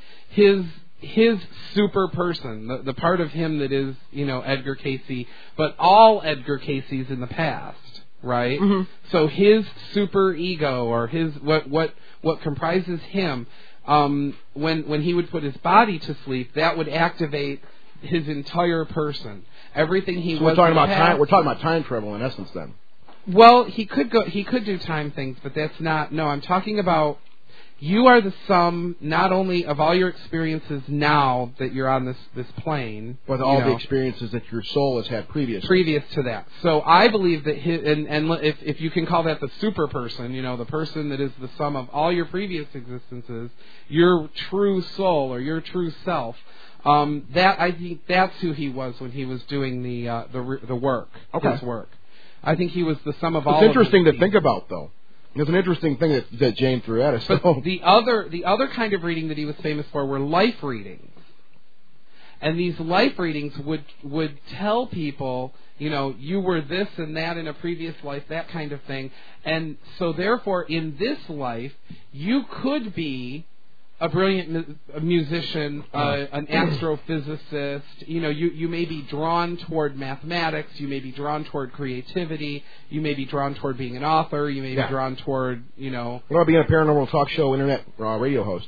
his super person, the part of him that is, Edgar Cayce, but all Edgar Cayces in the past, right? Mm-hmm. So his super ego or his what comprises him, when he would put his body to sleep, that would activate his entire person. Everything he was. We're talking about time. We're talking about time travel in essence, then. Well, he could do time things, but that's not. No, I'm talking about. You are the sum not only of all your experiences now that you're on this plane, but all the experiences that your soul has had previously. Previous to that. So I believe that if you can call that the super person, the person that is the sum of all your previous existences, your true soul or your true self. That I think that's who he was when he was doing the work. Okay. His work. I think he was the sum of all. It's interesting to think about, though. It's an interesting thing that Jane threw at us. But the other kind of reading that he was famous for were life readings, and these life readings would tell people, you were this and that in a previous life, that kind of thing, and so therefore in this life you could be a brilliant musician, an astrophysicist. You may be drawn toward mathematics. You may be drawn toward creativity. You may be drawn toward being an author. You may be drawn toward, What about being a paranormal talk show internet radio host?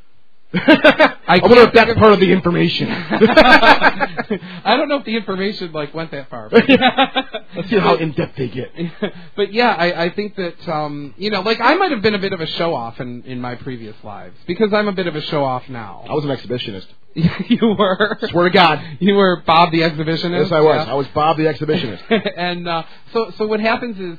I wonder if that's part of the information. I don't know if the information went that far. Let's see how in depth they get. But yeah, I think that I might have been a bit of a show off in my previous lives because I'm a bit of a show off now. I was an exhibitionist. You were. Swear to God, you were Bob the Exhibitionist. Yes, I was. Yeah. I was Bob the Exhibitionist. And so what happens is,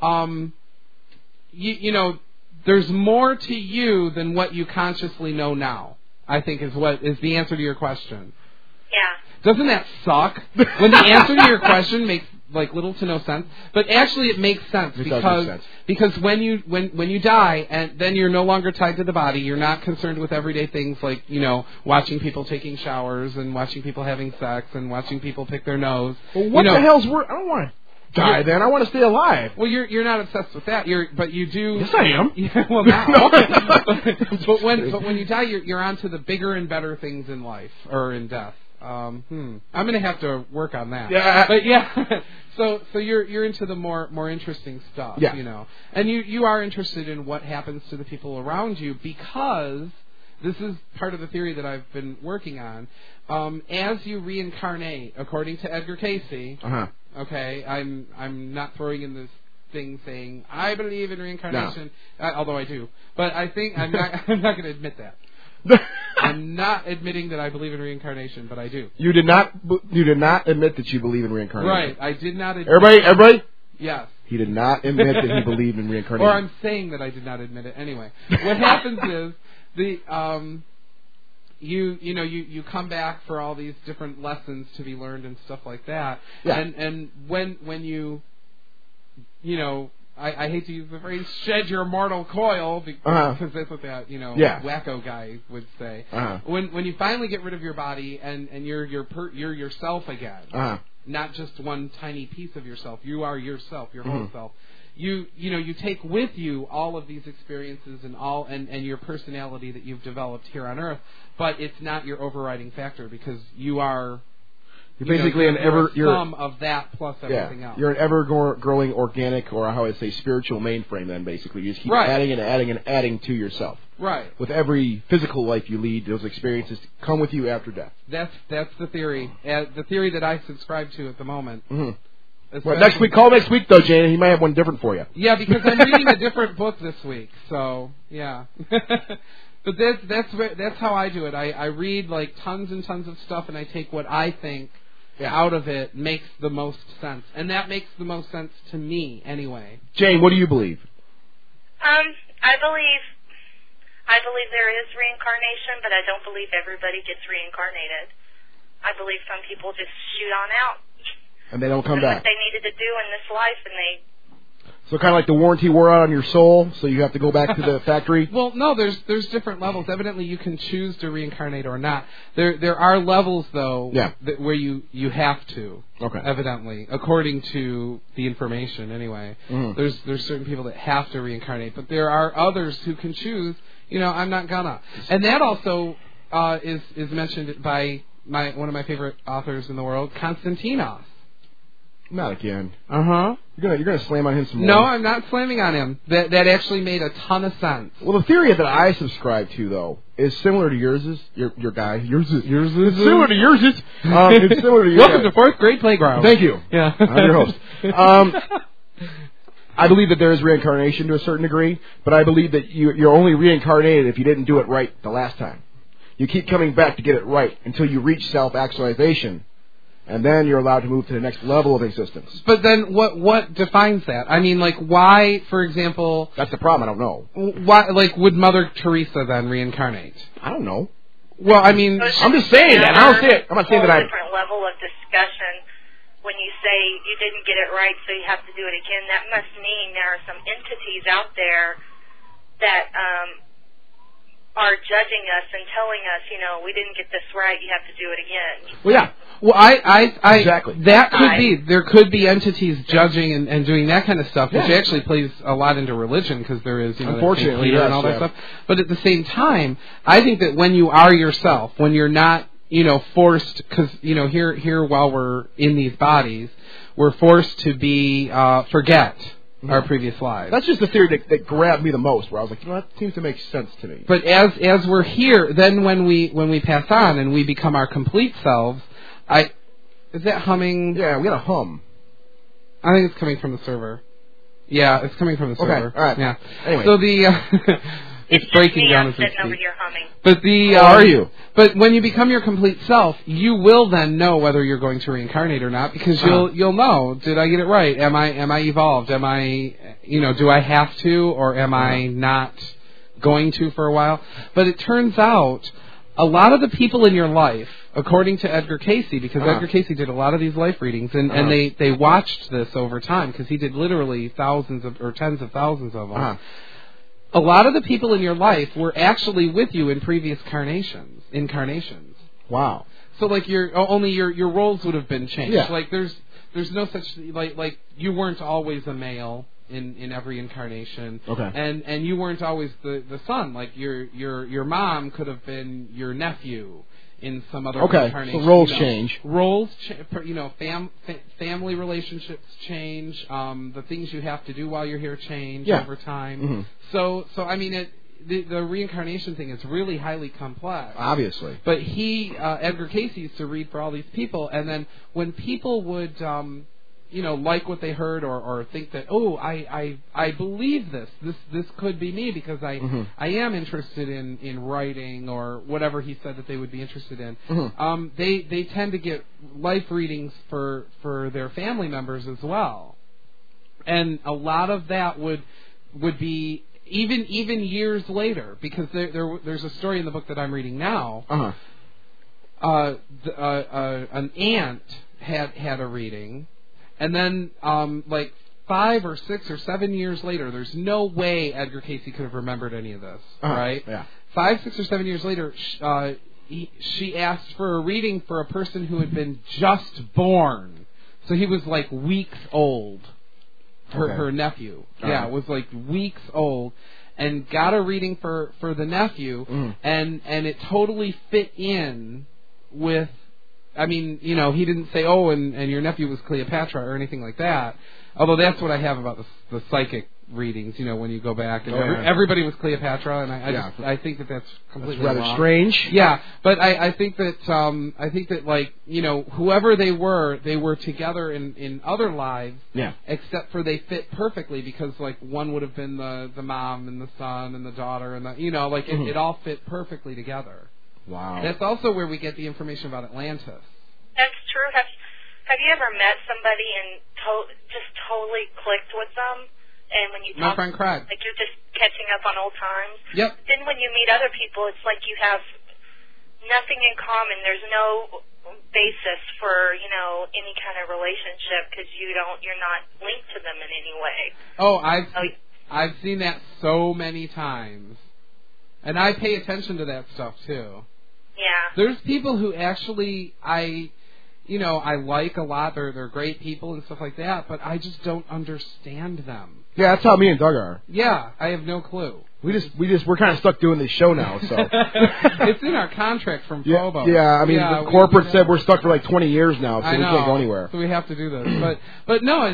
there's more to you than what you consciously know now, I think is the answer to your question. Yeah. Doesn't that suck? When the answer to your question like little to no sense. But actually, it makes sense It does make sense. because when you die, and then you're no longer tied to the body. You're not concerned with everyday things like watching people taking showers and watching people having sex and watching people pick their nose. Well, what the hell's worse? I don't want to die. Then I want to stay alive. Well, you're not obsessed with that. But you do. Yes, I am. Yeah, well, now. but when you die, you're on to the bigger and better things in life or in death. I'm going to have to work on that. Yeah. But yeah. So you're into the more interesting stuff. Yeah. And you are interested in what happens to the people around you because this is part of the theory that I've been working on. As you reincarnate, according to Edgar Cayce. Okay, I'm not throwing in this thing saying I believe in reincarnation, although I do. But I think I'm not going to admit that. I'm not admitting that I believe in reincarnation, but I do. You did not admit that you believe in reincarnation. Right, I did not admit. Everybody? Yes. He did not admit that he believed in reincarnation. Or I'm saying that I did not admit it. Anyway, what happens is you come back for all these different lessons to be learned and stuff like that. Yeah. And when you I hate to use the phrase "shed your mortal coil" because that's what that wacko guy would say. When you finally get rid of your body and you're yourself again, not just one tiny piece of yourself. You are yourself, your whole self. You take with you all of these experiences and your personality that you've developed here on Earth, but it's not your overriding factor because you are. You're basically you're sum of that plus everything else. You're an ever-growing organic, or how I say, spiritual mainframe. Then basically, you just keep adding and adding and adding to yourself. Right. With every physical life you lead, those experiences come with you after death. That's the theory. The theory that I subscribe to at the moment. Well, next week, call next week though, Jane. He might have one different for you. Yeah, because I'm reading a different book this week. So yeah. But that's how I do it. I read like tons and tons of stuff, and I take what I think out of it makes the most sense, and that makes the most sense to me anyway. Jane, what do you believe? I believe there is reincarnation, but I don't believe everybody gets reincarnated. I believe some people just shoot on out. And they don't come back. What they needed to do in this life, and they. So kind of like the warranty wore out on your soul, so you have to go back to the factory? Well, no, there's different levels. Evidently, you can choose to reincarnate or not. There are levels, though, where you have to, evidently, according to the information, anyway. There's certain people that have to reincarnate, but there are others who can choose, I'm not gonna. And that also is mentioned by one of my favorite authors in the world, Konstantinos. Not again. You're gonna slam on him some more. No, I'm not slamming on him. That actually made a ton of sense. Well, the theory that I subscribe to, though, is similar to yours. Your guy. Yours is similar to yours. It's similar to yours. Welcome to fourth grade playground. Thank you. Yeah, I'm your host. I believe that there is reincarnation to a certain degree, but I believe that you're only reincarnated if you didn't do it right the last time. You keep coming back to get it right until you reach self-actualization. And then you're allowed to move to the next level of existence. But then what defines that? I mean, like, why, for example... That's the problem, I don't know. Why, like, would Mother Teresa then reincarnate? I don't know. Well, I mean... I'm just saying that. I don't say it. I'm not saying that I... different level of discussion. When you say you didn't get it right, so you have to do it again, that must mean there are some entities out there that are judging us and telling us, we didn't get this right, you have to do it again. Well, yeah. Well, I exactly. That could be. There could be entities judging and doing that kind of stuff, which actually plays a lot into religion because there is, unfortunately, and all that stuff. But at the same time, I think that when you are yourself, when you're not, forced, because here while we're in these bodies, we're forced to be forget our previous lives. That's just the theory that grabbed me the most, where I was like, that seems to make sense to me. But as we're here, then when we pass on and we become our complete selves. Is that humming? Yeah, we got a hum. I think it's coming from the server. Yeah, it's coming from the server. Okay, all right. Yeah. Anyway. So it's breaking down as we speak. Over here humming. But how are you? But when you become your complete self, you will then know whether you're going to reincarnate or not because you'll know. Did I get it right? Am I evolved? Am I do I have to or am I not going to for a while? But it turns out a lot of the people in your life according to Edgar Casey, because Edgar Casey did a lot of these life readings, and they watched this over time, because he did literally thousands of, or tens of thousands of them. A lot of the people in your life were actually with you in previous incarnations. Wow. So, like, your roles would have been changed. Yeah. Like, there's no such, like you weren't always a male in every incarnation. Okay. And you weren't always the son. Like, your mom could have been your nephew in some other incarnation. So roles change. Family relationships change. The things you have to do while you're here change over time. Mm-hmm. So I mean, the reincarnation thing is really highly complex. Obviously. But Edgar Casey used to read for all these people, and then when people would, like what they heard or think that, I believe this could be me because I am interested in writing or whatever he said that they would be interested in. Mm-hmm. They tend to get life readings for their family members as well, and a lot of that would be even years later, because there's a story in the book that I'm reading now. An aunt had a reading. And then, like 5 or 6 or 7 years later, there's no way Edgar Casey could have remembered any of this, right? Yeah. 5, 6, or 7 years later, she asked for a reading for a person who had been just born. So he was like weeks old. Her nephew, was like weeks old, and got a reading for the nephew, and it totally fit in with. I mean, he didn't say, and your nephew was Cleopatra or anything like that. Although that's what I have about the psychic readings, when you go back. And everybody was Cleopatra, and I think that's completely rather wrong. Strange. Yeah, but I think that whoever they were together in other lives. Yeah. Except for they fit perfectly, because like one would have been the mom and the son and the daughter and it all fit perfectly together. Wow. That's also where we get the information about Atlantis. That's true. Have you ever met somebody and just totally clicked with them? And when you talk, my friend Craig, like you're just catching up on old times. Yep. Then when you meet other people, it's like you have nothing in common. There's no basis for any kind of relationship because you're not linked to them in any way. Oh, I've seen that so many times, and I pay attention to that stuff too. Yeah. There's people who actually I like a lot. They're great people and stuff like that, but I just don't understand them. Yeah, that's how me and Doug are. Yeah, I have no clue. We're kind of stuck doing this show now, so. It's in our contract from Provo. Yeah, I mean, the corporate said we're stuck for like 20 years now, so we can't go anywhere. So we have to do this. But no,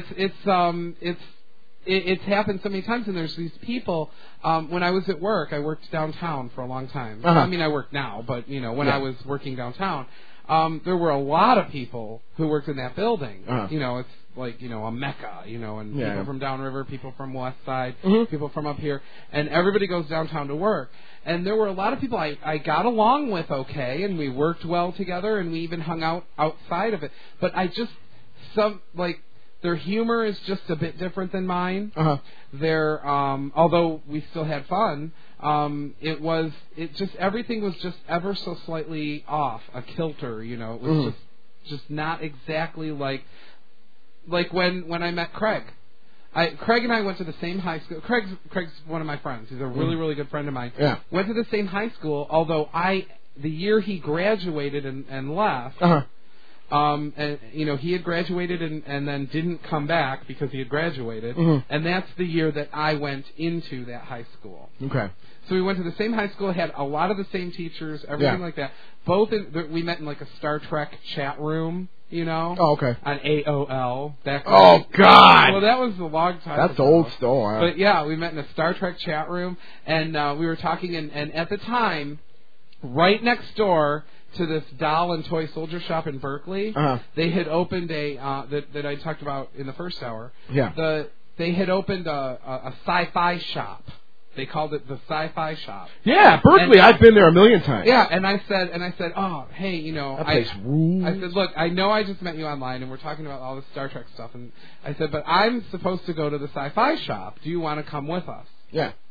it's happened so many times, and there's these people. When I was at work, I worked downtown for a long time. I mean, I work now, but when I was working downtown, there were a lot of people who worked in that building. It's like a mecca. And people from downriver, people from west side, people from up here, and everybody goes downtown to work. And there were a lot of people I got along with, and we worked well together, and we even hung out outside of it. But their humor is just a bit different than mine. Their although we still had fun, everything was just ever so slightly off, a kilter. It was just not exactly like when I met Craig. Craig and I went to the same high school. Craig's one of my friends. He's a really, really good friend of mine. Yeah. Went to the same high school, although the year he graduated and left. And he had graduated and then didn't come back because he had graduated, and that's the year that I went into that high school. Okay. So we went to the same high school, had a lot of the same teachers, everything like that. We met in like a Star Trek chat room, Oh, okay. on AOL. Oh, God! Well, that was a long time That's ago. old store. But yeah, we met in a Star Trek chat room, and we were talking, and at the time, right next door to this doll and toy soldier shop in Berkeley, they had opened that I talked about in the first hour. Yeah. They had opened a sci-fi shop. They called it the Sci-Fi Shop. Yeah, Berkeley. I've been there a million times. Yeah, and I said, oh, hey, that place rules. I said, look, I know I just met you online, and we're talking about all this Star Trek stuff, and I said, but I'm supposed to go to the Sci-Fi Shop. Do you want to come with us? Yeah.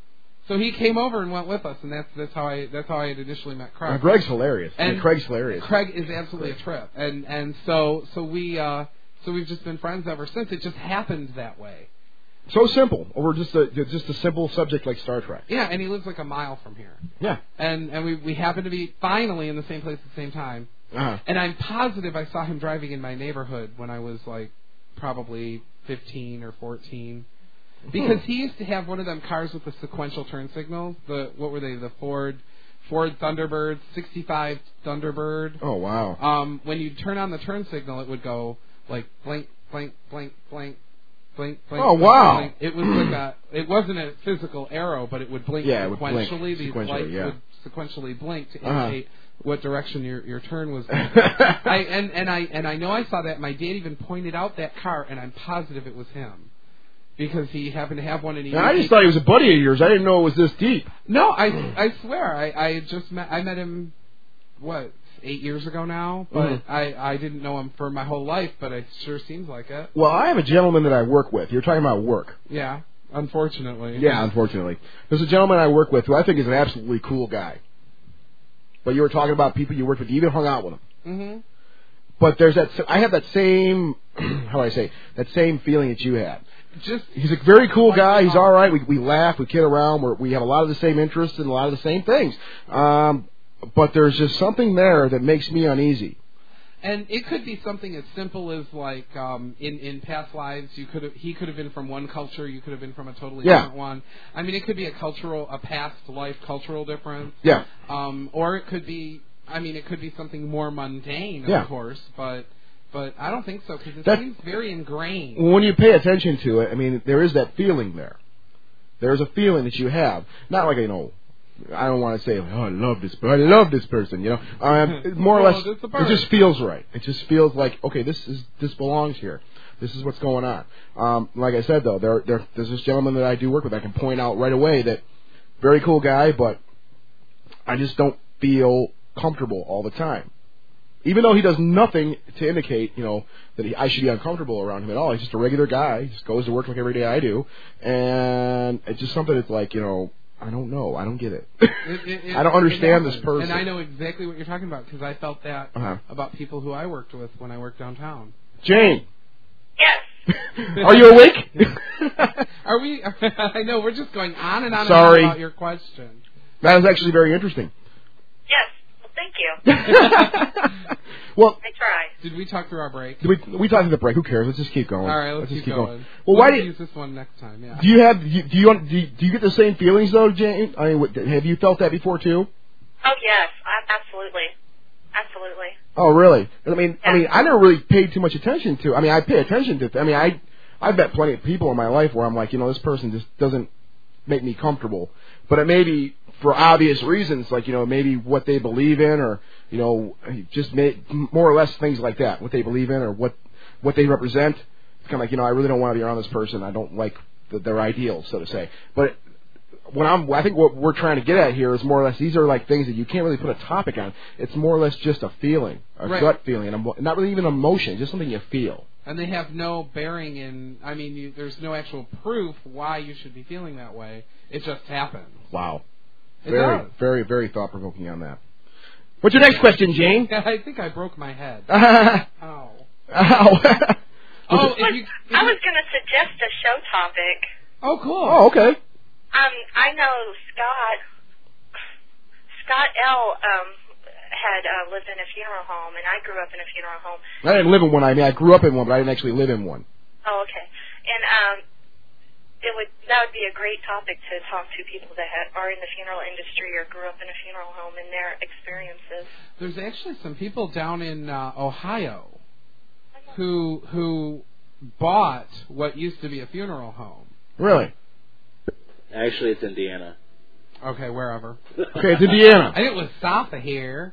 So he came over and went with us, and that's how I had initially met Craig. Greg's hilarious. And Craig's hilarious. Craig is absolutely a trip, and so we've just been friends ever since. It just happened that way. So simple, over just a simple subject like Star Trek. Yeah, and he lives like a mile from here. Yeah. And we happen to be finally in the same place at the same time. Uh-huh. And I'm positive I saw him driving in my neighborhood when I was like probably 15 or 14. Because he used to have one of them cars with the sequential turn signals. What were they? The Ford Thunderbird, 65 Thunderbird. Oh, wow. When you turn on the turn signal, it would go like blink, blink, blink, blink, blink, blink. Oh, wow. Blink. It was like it wasn't a physical arrow, but it would blink sequentially. These lights would sequentially blink to indicate what direction your turn was going. I know I saw that. My dad even pointed out that car, and I'm positive it was him. Because he happened to have one, and I just thought he was a buddy of yours. I didn't know it was this deep. No, I swear, I met him 8 years ago now, but I didn't know him for my whole life, but it sure seems like it. Well, I have a gentleman that I work with. You're talking about work. Yeah, unfortunately. Yeah, unfortunately. There's a gentleman I work with who I think is an absolutely cool guy. But you were talking about people you worked with. You even hung out with him. Mm-hmm. But I have that same, how do I say, that same feeling that you had. He's a very cool guy. He's all right. We laugh. We kid around. We have a lot of the same interests and a lot of the same things. But there's just something there that makes me uneasy. And it could be something as simple as like in past lives, he could have been from one culture, you could have been from a totally different one. I mean, it could be a past life cultural difference. Yeah. Or it could be something more mundane, of course, but I don't think so, because it seems very ingrained. When you pay attention to it, I mean, there is that feeling there. There's a feeling that you have. Not like, I don't want to say, I love this person, more or less, it just feels right. It just feels like, okay, this belongs here. This is what's going on. Like I said, though, there's this gentleman that I do work with. I can point out right away that very cool guy, but I just don't feel comfortable all the time. Even though he does nothing to indicate, that I should be uncomfortable around him at all. He's just a regular guy. He just goes to work like every day I do. And it's just something that's like, I don't know. I don't get it. I don't understand this person. And I know exactly what you're talking about, because I felt that about people who I worked with when I worked downtown. Jane. Yes. Are you awake? Are we? I know, we're just going on and on Sorry. about your question. That is actually very interesting. Yes. Well, thank you. Well, I tried. Did we talk through our break? We talked through the break. Who cares? Let's just keep going. All right, let's keep going. Well, why do you use this one next time? Yeah. Do you get the same feelings though, Jane? I mean, have you felt that before too? Oh yes, absolutely. Oh really? I mean, I never really paid too much attention to. I mean, I pay attention to. I've met plenty of people in my life where I'm like, this person just doesn't make me comfortable. But it may be for obvious reasons, like, maybe what they believe in, or, just more or less things like that, what they believe in or what they represent. It's kind of like, I really don't want to be around this person. I don't like their ideals, so to say. But I think what we're trying to get at here is more or less, these are like things that you can't really put a topic on. It's more or less just a feeling, gut feeling, not really even emotion, just something you feel. And they have no bearing in, there's no actual proof why you should be feeling that way. It just happens. Wow. It very, does. very, very thought-provoking on that. What's your next question, Jane? I think I broke my head. Ow. I was going to suggest a show topic. Oh, cool. Oh, okay. I know Scott L. had lived in a funeral home, and I grew up in a funeral home. I didn't live in one. I grew up in one, but I didn't actually live in one. Oh, okay. And that would be a great topic to talk to people that are in the funeral industry or grew up in a funeral home and their experiences. There's actually some people down in Ohio who bought what used to be a funeral home. Really? Actually, it's Indiana. Okay, wherever. Okay, it's Indiana. I think it was south of here.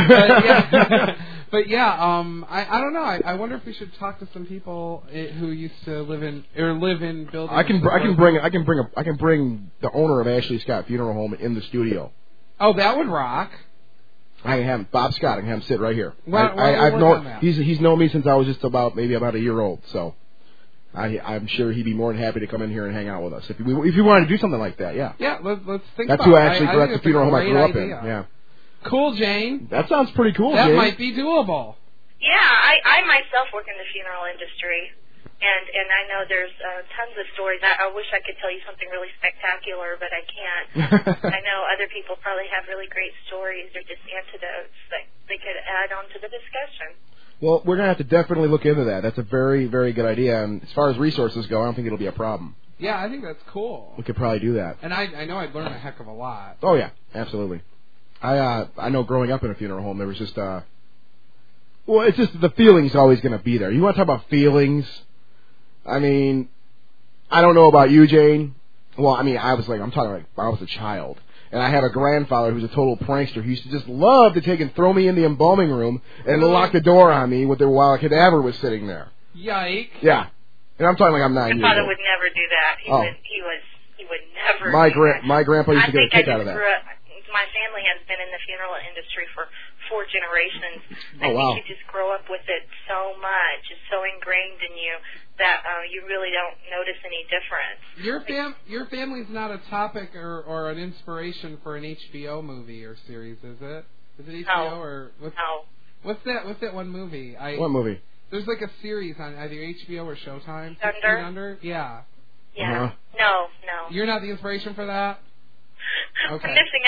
But yeah, I don't know. I wonder if we should talk to some people who used to live in buildings. I can bring the owner of Ashley Scott Funeral Home in the studio. Oh, that would rock. I can have Bob Scott. I can have him sit right here. I've known he's known me since I was just about a year old. So I'm sure he'd be more than happy to come in here and hang out with us if you wanted to do something like that. Yeah. Yeah. Let's think. That's about who it. actually. That's the funeral home I grew up idea. in. Yeah. Cool, Jane. That sounds pretty cool. That Jane. might be doable. Yeah, I myself work in the funeral industry, and I know there's tons of stories. I wish I could tell you something really spectacular, but I can't. I know other people probably have really great stories or just antidotes that they could add on to the discussion. Well, we're going to have to definitely look into that. That's a very, very good idea. And as far as resources go, I don't think it'll be a problem. Yeah, I think that's cool. We could probably do that. And I know I'd learn a heck of a lot. Oh, yeah, absolutely. I know growing up in a funeral home, there was just, well, it's just the feeling's always going to be there. You want to talk about feelings? I mean, I don't know about you, Jane. Well, I mean, I'm talking like I was a child. And I had a grandfather who was a total prankster who used to just love to take and throw me in the embalming room and lock the door on me while a cadaver was sitting there. Yike. Yeah. And I'm talking like I'm 9 years old. My father would never do that. He would never. My grandpa used to get a kick out of that. My family has been in the funeral industry for 4 generations. Oh, wow. I think you just grow up with it so much. It's so ingrained in you that you really don't notice any difference. Your family's not a topic or an inspiration for an HBO movie or series, is it? Is it HBO or what's that one movie? What movie? There's like a series on either HBO or Showtime. Under? Yeah. Yeah. No. You're not the inspiration for that? Okay. I'm missing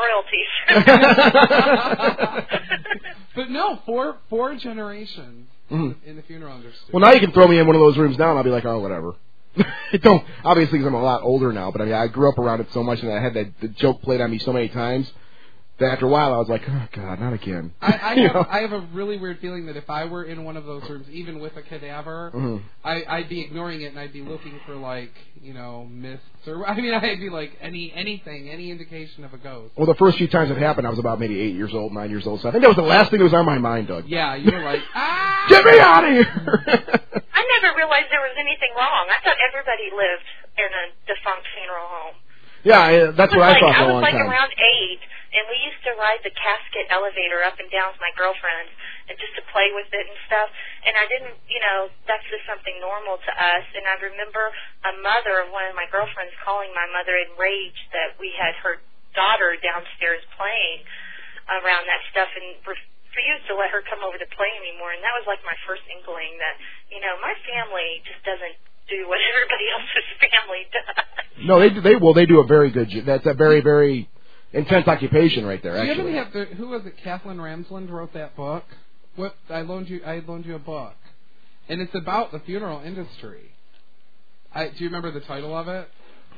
out on some royalties. But no, four generations in the funeral industry. Well, now you can throw me in one of those rooms now, and I'll be like, oh, whatever. Obviously, because I'm a lot older now, but I mean, I grew up around it so much, and I had the joke played on me so many times that after a while, I was like, oh, God, not again. I have a really weird feeling that if I were in one of those rooms, even with a cadaver, I'd be ignoring it, and I'd be looking for, like, mists, or, I mean, I'd be like, any indication of a ghost. Well, the first few times it happened, I was about maybe 8 years old, 9 years old, so I think that was the last thing that was on my mind, Doug. Yeah, you were like, get me out of here! I never realized there was anything wrong. I thought everybody lived in a defunct funeral home. Yeah, that's what I thought for a long time. I was around 8, and we used to ride the casket elevator up and down with my girlfriends, and just to play with it and stuff. And I didn't, that's just something normal to us. And I remember a mother of one of my girlfriends calling my mother enraged that we had her daughter downstairs playing around that stuff, and refused to let her come over to play anymore. And that was like my first inkling that, my family just doesn't do what everybody else's family does. No, they do a very good job. That's a very, very intense occupation right there, actually. Who was it? Kathleen Ramsland wrote that book. I loaned you a book, and it's about the funeral industry. Do you remember the title of it?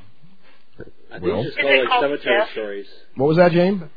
I think it's just called Cemetery Stories. What was that, Jane?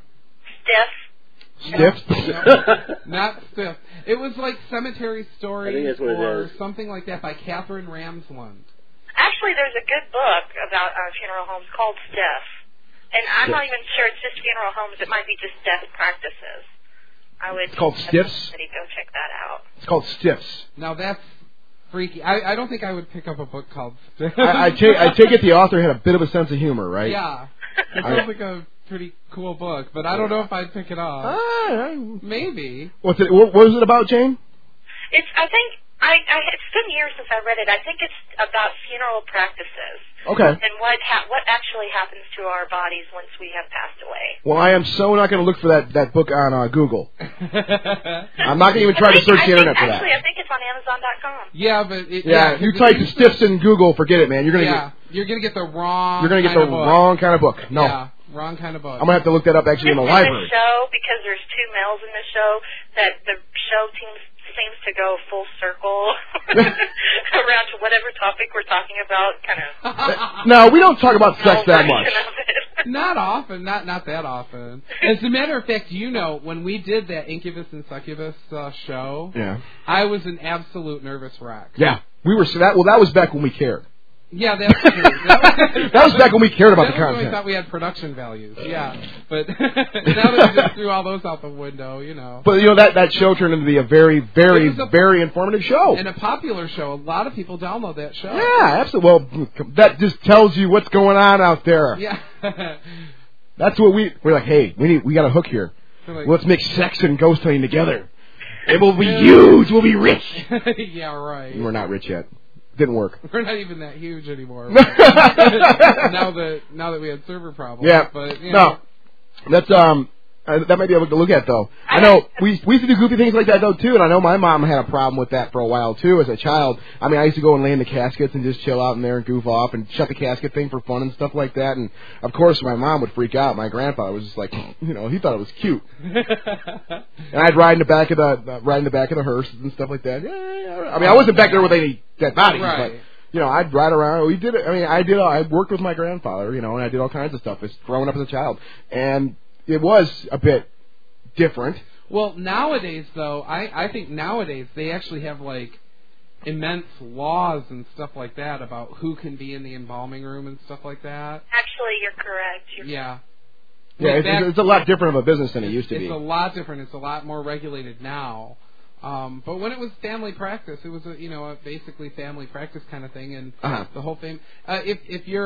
Stiff. Not Stiff. It was like Cemetery Stories or something like that by Kathleen Ramsland. Actually, there's a good book about funeral homes called Stiff. And I'm not even sure it's just funeral homes. It might be just death practices. It's called Stiffs? Go check that out. It's called Stiffs. Now, that's freaky. I don't think I would pick up a book called Stiffs. I take it the author had a bit of a sense of humor, right? Yeah. It sounds like a pretty cool book, but I don't know if I'd pick it up. Maybe. What was it about, Jane? I think it's been years since I read it. I think it's about funeral practices. Okay. And what actually happens to our bodies once we have passed away. Well, I am so not going to look for that book on Google. I'm not going to even try to search the internet for that. Actually, I think it's on Amazon.com. Yeah, but you type Stiffs in Google, forget it, man. You're going to get the wrong. You're going to get the wrong kind of book. No. Yeah. Wrong kind of book. I'm going to have to look that up actually in the library. The show, because there's 2 males in the show, that the show seems to go full circle around to whatever topic we're talking about. Kind of. No, we don't talk about sex that much. Not often. Not that often. As a matter of fact, when we did that Incubus and Succubus show, I was an absolute nervous wreck. Yeah, we were. That was back when we cared. Yeah, that's true. That was back when we cared about the content. We thought we had production values. Yeah, but now that we just threw all those out the window, But that show turned into be a very, very, very informative show. And a popular show. A lot of people download that show. Yeah, absolutely. Well, that just tells you what's going on out there. Yeah. That's what we're like. Hey, we got a hook here. Let's make sex and ghost hunting together. It will be huge. We'll be rich. Yeah, right. We're not rich yet. Didn't work. We're not even that huge anymore. now that we had server problems. Yeah. But no, that's that might be able to look at though. I know we used to do goofy things like that though too, and I know my mom had a problem with that for a while too as a child. I mean, I used to go and lay in the caskets and just chill out in there and goof off and shut the casket thing for fun and stuff like that. And of course, my mom would freak out. My grandfather was just like, he thought it was cute. And I'd ride in the back of the hearses and stuff like that. Yeah. I mean, I wasn't back there with any dead bodies, right. but I'd ride around. We did it. I mean, I worked with my grandfather, and I did all kinds of stuff as growing up as a child, and it was a bit different. Well, nowadays, though, I think nowadays they actually have, like, immense laws and stuff like that about who can be in the embalming room and stuff like that. Actually, you're correct. Yeah. Yeah, it's a lot different of a business than it used to be. It's a lot different. It's a lot more regulated now. But when it was family practice, it was a basically family practice kind of thing, and the whole thing. If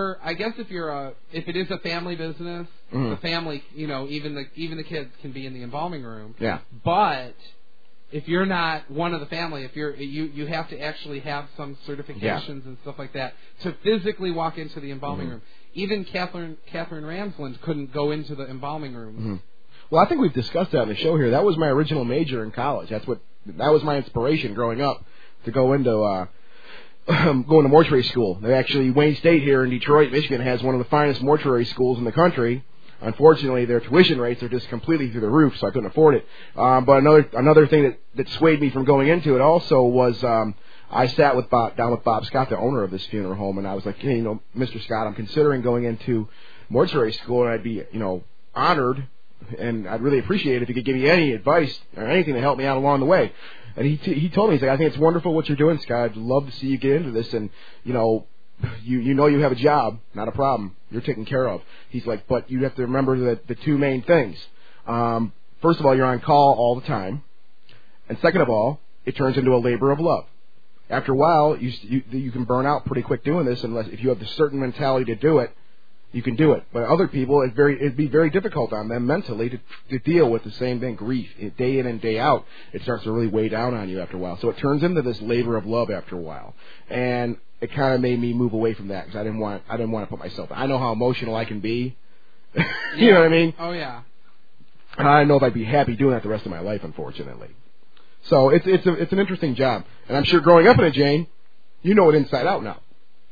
it is a family business, the family, even the kids can be in the embalming room. Yeah. But if you're not one of the family, if you have to actually have some certifications and stuff like that to physically walk into the embalming room. Even Catherine Ramsland couldn't go into the embalming room. Well, I think we've discussed that on the show here. That was my original major in college. That was my inspiration growing up to go into mortuary school. Wayne State here in Detroit, Michigan, has one of the finest mortuary schools in the country. Unfortunately, their tuition rates are just completely through the roof, so I couldn't afford it. But another thing that swayed me from going into it also was I sat down with Bob Scott, the owner of this funeral home, and I was like, hey, Mr. Scott, I'm considering going into mortuary school, and I'd be, honored, and I'd really appreciate it if you could give me any advice or anything to help me out along the way. And he told me, he's like, I think it's wonderful what you're doing, Scott. I'd love to see you get into this, and you have a job, not a problem. You're taken care of. He's like, but you have to remember the two main things. First of all, you're on call all the time, and second of all, it turns into a labor of love. After a while, you can burn out pretty quick doing this, unless if you have the certain mentality to do it, you can do it. But other people, it'd be very difficult on them mentally to deal with the same thing, grief, day in and day out. It starts to really weigh down on you after a while. So it turns into this labor of love after a while, and it kind of made me move away from that because I didn't want to put myself. I know how emotional I can be. You know what I mean? Oh yeah. And I don't know if I'd be happy doing that the rest of my life, unfortunately. So it's an interesting job, and I'm sure growing up in it, Jane, you know it inside out now.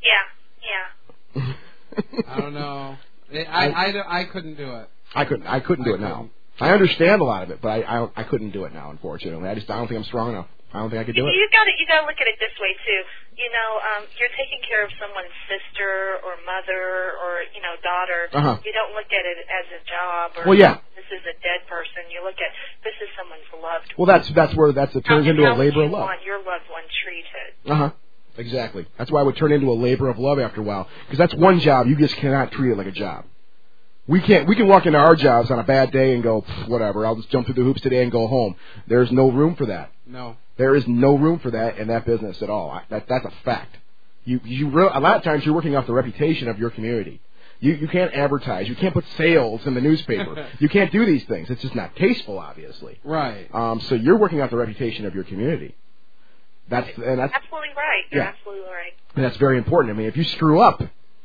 Yeah. I don't know. I couldn't do it. I couldn't do it now. I understand a lot of it, but I couldn't do it now, unfortunately. I don't think I'm strong enough. I don't think I could do it. You got to look at it this way too. You're taking care of someone's sister or mother or daughter. You don't look at it as a job or this is a dead person. You look at this is someone's loved one. Well, it turns into a labor of love. How do you want your loved one treated? Exactly. That's why it would turn into a labor of love after a while. Because that's one job. You just cannot treat it like a job. We can walk into our jobs on a bad day and go, whatever, I'll just jump through the hoops today and go home. There's no room for that. No. There is no room for that in that business at all. That's a fact. A lot of times you're working off the reputation of your community. You can't advertise. You can't put sales in the newspaper. You can't do these things. It's just not tasteful, obviously. Right. So you're working off the reputation of your community. That's absolutely right. You're absolutely right. And that's very important. I mean, if you screw up,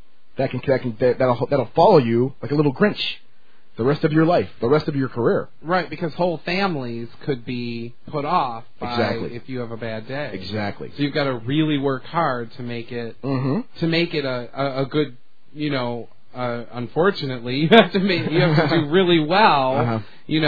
that'll follow you like a little Grinch the rest of your life, the rest of your career. Right, because whole families could be put off by if you have a bad day. Exactly. So you've got to really work hard to make it a good, unfortunately, you have to do really well,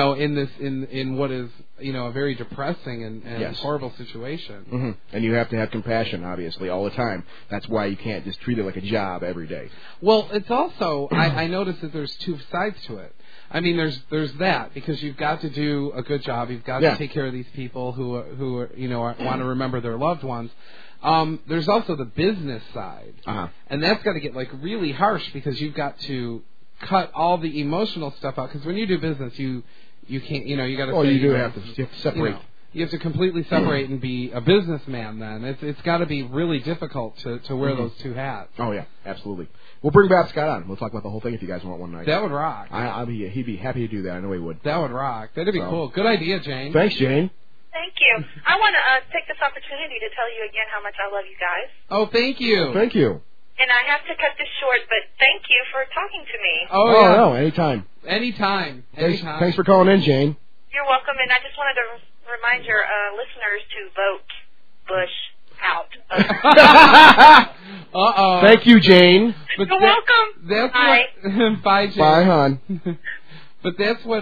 in what is, a very depressing and horrible situation. And you have to have compassion, obviously, all the time. That's why you can't just treat it like a job every day. Well, it's also, I noticed that there's two sides to it. I mean, there's that, because you've got to do a good job. You've got to take care of these people who want to remember their loved ones. There's also the business side, and that's got to get really harsh, because you've got to cut all the emotional stuff out. Because when you do business, you can't, you got to. Oh, you have to separate. You have to completely separate and be a businessman. Then it's got to be really difficult to wear those two hats. Oh yeah, absolutely. We'll bring Bob Scott on. We'll talk about the whole thing if you guys want one night. That would rock. He'd be happy to do that. I know he would. That would rock. That'd be cool. Good idea, Jane. Thanks, Jane. Thank you. I want to take this opportunity to tell you again how much I love you guys. Oh, thank you. Thank you. And I have to cut this short, but thank you for talking to me. Oh, yeah. No, anytime. Anytime. Thanks for calling in, Jane. You're welcome, and I just wanted to remind your listeners to vote Bush out. Uh-oh. Thank you, Jane. You're welcome. That's Bye. What, bye, Jane. Bye, hon. But that's what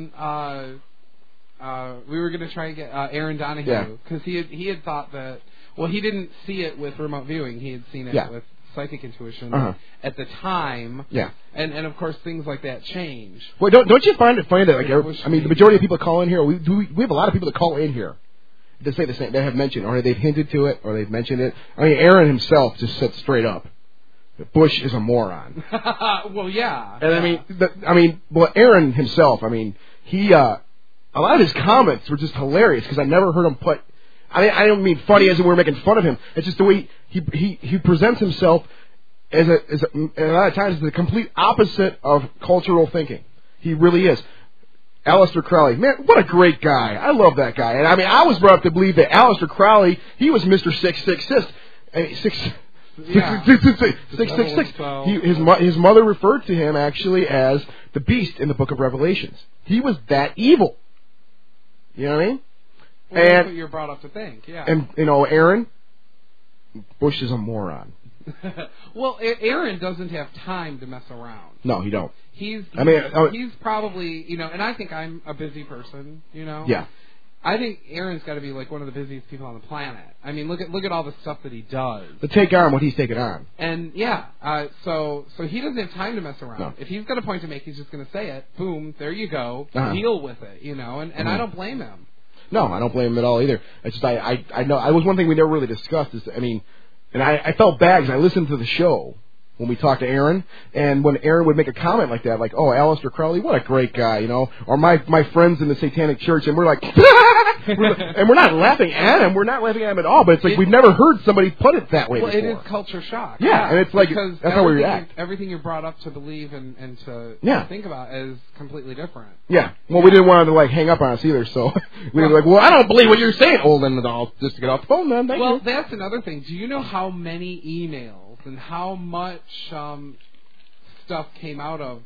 we were going to try and get Aaron Donahue, because he had thought that, well, he didn't see it with remote viewing. He had seen it with psychic intuition at the time. Yeah. And of course things like that change. Well, don't you find it funny that the majority of people call in here. We have a lot of people that call in here to say the same. They have mentioned, or they've hinted to it, or they've mentioned it. I mean, Aaron himself just said straight up, Bush is a moron. Well, yeah. And Aaron himself. I mean, he a lot of his comments were just hilarious because I never heard him put. I don't mean funny as in we're making fun of him. It's just the way he presents himself as a lot of times the complete opposite of cultural thinking. He really is. Aleister Crowley, man, what a great guy. I love that guy. And I mean, I was brought up to believe that Aleister Crowley, he was Mr. 666. 666. His mother referred to him actually as the beast in the book of Revelations. He was that evil. You know what I mean? Well, that's what you're brought up to think, yeah. And, Aaron, Bush is a moron. Well, Aaron doesn't have time to mess around. No, he don't. He's probably, and I think I'm a busy person, Yeah. I think Aaron's got to be like one of the busiest people on the planet. I mean, look at all the stuff that he does. To take on what he's taken on. And so he doesn't have time to mess around. No. If he's got a point to make, he's just going to say it. Boom, there you go. Deal with it, and I don't blame him. No, I don't blame him at all either. It's just I know I was one thing we never really discussed is and I felt bad because I listened to the show when we talked to Aaron, and when Aaron would make a comment like that, like, "Oh, Aleister Crowley, what a great guy," or my friends in the Satanic Church, and we're like, and we're not laughing at him. We're not laughing at him at all. But it's like we've never heard somebody put it that way before. It is culture shock. Yeah, and it's like that's how we react. Everything you're brought up to believe and to think about is completely different. Yeah. Well, we didn't want him to hang up on us either, so we were like, "Well, I don't believe what you're saying." Oh, then I'll just get off the phone, then. Well, that's another thing. Do you know how many emails and how much stuff came out of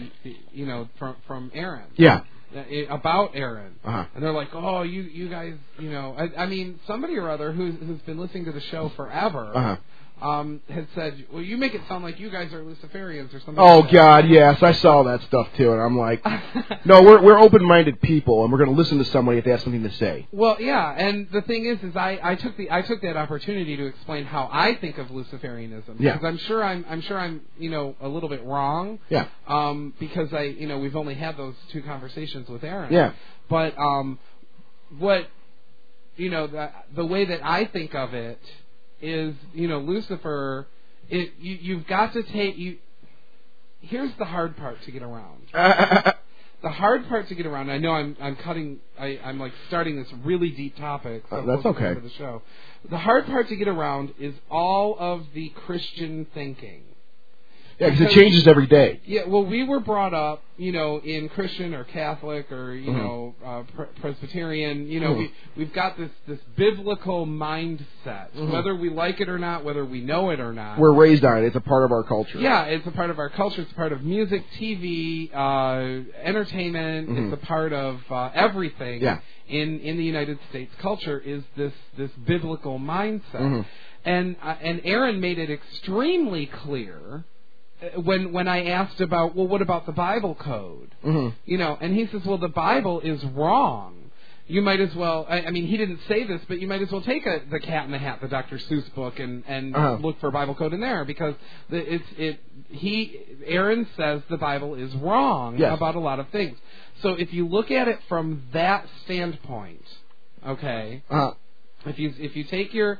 from Aaron? Yeah. About Aaron, and they're like, "Oh, you guys, I mean, somebody or other who's been listening to the show forever, had said, well, you make it sound like you guys are Luciferians or something." Oh like that. God, yes, I saw that stuff too, and I'm like, no, we're open-minded people, and we're going to listen to somebody if they have something to say. Well, yeah, and the thing is I took that opportunity to explain how I think of Luciferianism, because I'm sure I'm a little bit wrong. Yeah. Because we've only had those two conversations with Aaron. Yeah. But what the way that I think of it is, Lucifer, you've got to take here's the hard part to get around. The hard part to get around, I know I'm like starting this really deep topic. So that's okay. The show. The hard part to get around is all of the Christian thinking. Yeah, because it changes every day. Yeah, well, we were brought up, in Christian or Catholic or, Presbyterian. We've got this biblical mindset, whether we like it or not, whether we know it or not. We're raised on it. It's a part of our culture. Yeah, it's a part of our culture. It's a part of music, TV, entertainment. It's a part of everything in the United States culture is this biblical mindset. And Aaron made it extremely clear when I asked about, well, what about the Bible code? And he says, well, the Bible is wrong. You might as well, I mean, he didn't say this, but you might as well take the Cat in the Hat, the Dr. Seuss book, and look for Bible code in there, because Aaron says the Bible is wrong about a lot of things. So if you look at it from that standpoint, okay, if you take your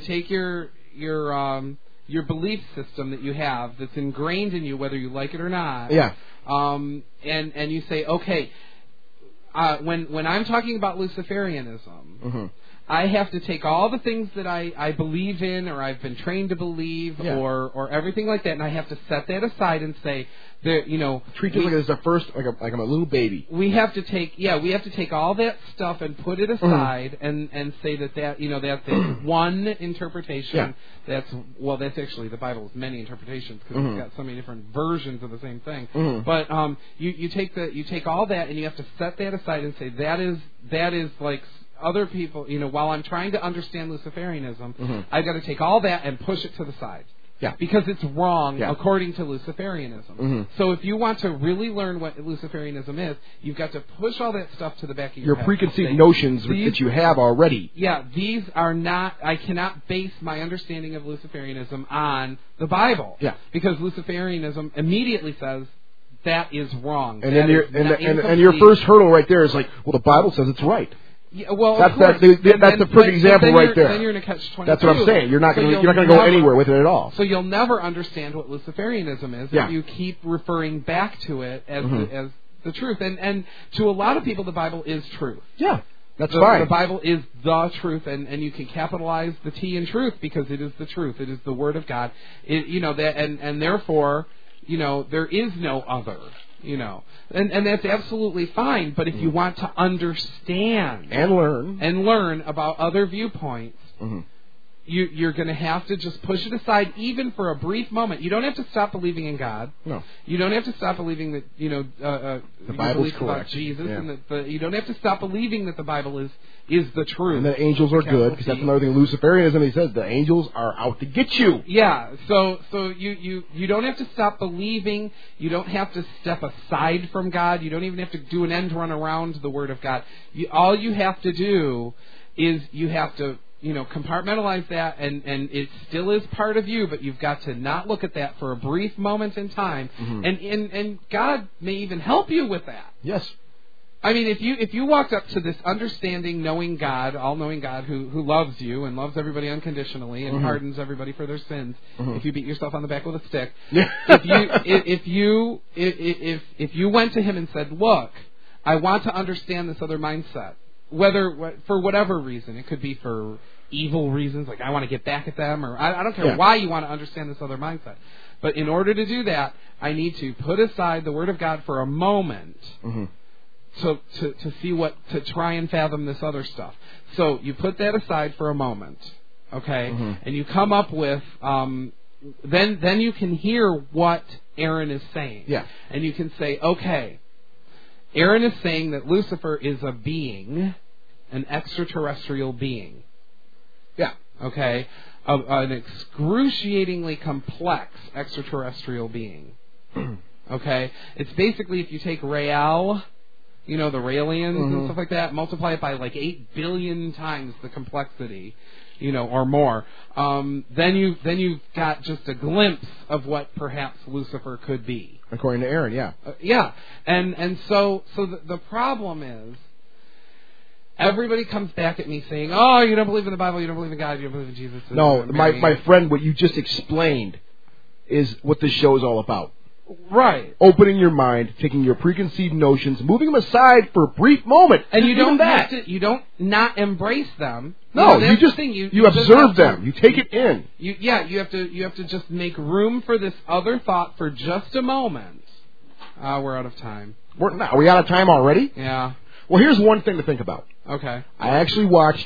belief system that you have that's ingrained in you, whether you like it or not, and you say, okay, when I'm talking about Luciferianism, I have to take all the things that I believe in or I've been trained to believe or everything like that, and I have to set that aside and say, treat it like it's the first, like I'm a little baby. We have to take all that stuff and put it aside and say that's one interpretation. Yeah. That's actually the Bible is many interpretations because it's got so many different versions of the same thing. But you take all that and you have to set that aside and say that is like other people. While I'm trying to understand Luciferianism, I've got to take all that and push it to the side. Yeah. Because it's wrong according to Luciferianism. So if you want to really learn what Luciferianism is, you've got to push all that stuff to the back of your head. Your preconceived notions that you have already. Yeah, these are not, I cannot base my understanding of Luciferianism on the Bible. Yeah. Because Luciferianism immediately says that is wrong. And then your first hurdle right there is like, well, the Bible says it's right. Yeah, well, that's the perfect example right there. Then you're in a catch-22. That's what I'm saying. You're not going to go anywhere with it at all. So you'll never understand what Luciferianism is if you keep referring back to it as the truth. And to a lot of people, the Bible is truth. Yeah, that's fine. The Bible is the truth, and you can capitalize the T in truth because it is the truth. It is the Word of God. And therefore, there is no other. And that's absolutely fine. But if you want to understand and learn about other viewpoints, you're going to have to just push it aside, even for a brief moment. You don't have to stop believing in God. No. You don't have to stop believing that the Bible's correct. About Jesus, and that you don't have to stop believing that the Bible is the truth. And that angels are good, because that's another thing. Luciferianism, he says the angels are out to get you. Yeah. So you don't have to stop believing. You don't have to step aside from God. You don't even have to do an end run around the Word of God. All you have to do is you have to compartmentalize that, and it still is part of you, but you've got to not look at that for a brief moment in time, and God may even help you with that. Yes. I mean, if you walked up to this understanding, knowing God, all-knowing God who loves you and loves everybody unconditionally and pardons everybody for their sins, if you beat yourself on the back with a stick, if you went to Him and said, "Look, I want to understand this other mindset," whether for whatever reason, it could be for evil reasons, like I want to get back at them, or I don't care why you want to understand this other mindset. But in order to do that, I need to put aside the Word of God for a moment to try and fathom this other stuff. So you put that aside for a moment, okay, and you come up with then you can hear what Aaron is saying, and you can say, okay, Aaron is saying that Lucifer is a being, an extraterrestrial being. Yeah. Okay? An excruciatingly complex extraterrestrial being. Okay? It's basically, if you take Rael, the Raelians and stuff like that, multiply it by like 8 billion times the complexity, or more, then you've got just a glimpse of what perhaps Lucifer could be. According to Aaron, and so the problem is, everybody comes back at me saying, "Oh, you don't believe in the Bible, you don't believe in God, you don't believe in Jesus." No, my friend, what you just explained is what this show is all about. Right. Opening your mind, taking your preconceived notions, moving them aside for a brief moment, and you don't not embrace them. No, you observe them. You take it in. You have to just make room for this other thought for just a moment. We're out of time. Are we out of time already? Yeah. Well, here's one thing to think about. Okay. I actually watched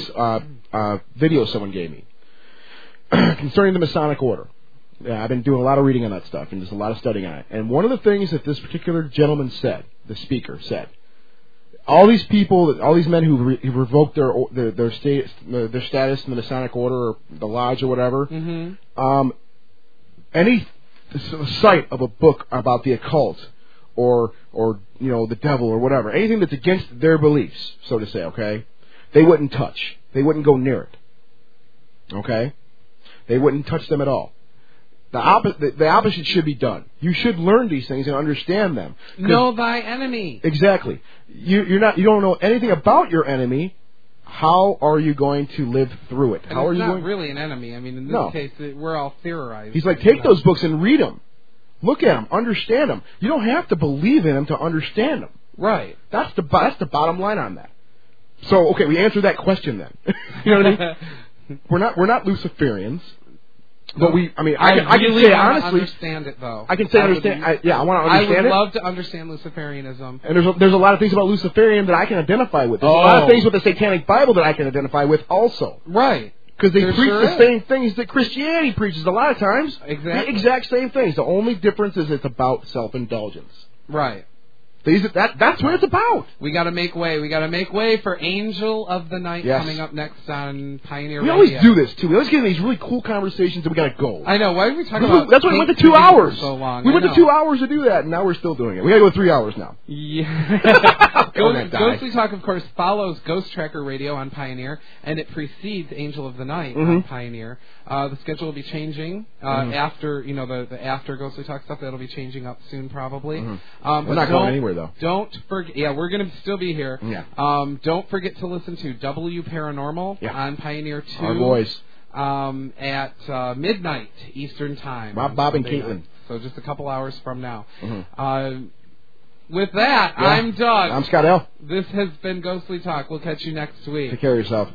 a video someone gave me concerning the Masonic Order. Yeah, I've been doing a lot of reading on that stuff and just a lot of studying on it. And one of the things that this particular gentleman said, the speaker said, all these people, all these men who revoked their status in the Masonic Order or the Lodge or whatever, any sight of a book about the occult or the devil or whatever, anything that's against their beliefs, so to say, okay, they wouldn't touch. They wouldn't go near it. Okay? They wouldn't touch them at all. The opposite should be done. You should learn these things and understand them. Know thy enemy. Exactly. You don't know anything about your enemy. How are you going to live through it? And it's not really an enemy. I mean, in this case, we're all theorizing. He's like, take those books and read them. Look at them. Understand them. You don't have to believe in them to understand them. Right. That's the bottom line on that. So, okay, we answered that question then. You know what I mean? We're not Luciferians. But I can say honestly. Understand it though. I can say understand. I want to understand it. I would love to understand Luciferianism. And there's a lot of things about Luciferian that I can identify with. There's a lot of things with the Satanic Bible that I can identify with also. Right. Because they preach the same things that Christianity preaches a lot of times. Exactly. The exact same things. The only difference is it's about self-indulgence. Right. That's what it's about. We got to make way. We got to make way for Angel of the Night coming up next on Pioneer Radio. We always do this, too. We always get in these really cool conversations and we got to go. I know. Why are we talking about That's why we went to 2 hours. So long. We went to 2 hours to do that, and now we're still doing it. We got to go 3 hours now. Yeah. Ghostly Talk, of course, follows Ghost Tracker Radio on Pioneer, and it precedes Angel of the Night on Pioneer. The schedule will be changing after, the after Ghostly Talk stuff. That'll be changing up soon, probably. We're not going anywhere, though. Don't forget. Yeah, we're going to still be here. Yeah. Don't forget to listen to W Paranormal on Pioneer 2. Our boys. At midnight Eastern Time. Bob and Caitlin. So just a couple hours from now. With that, I'm Doug. I'm Scott L. This has been Ghostly Talk. We'll catch you next week. Take care of yourself.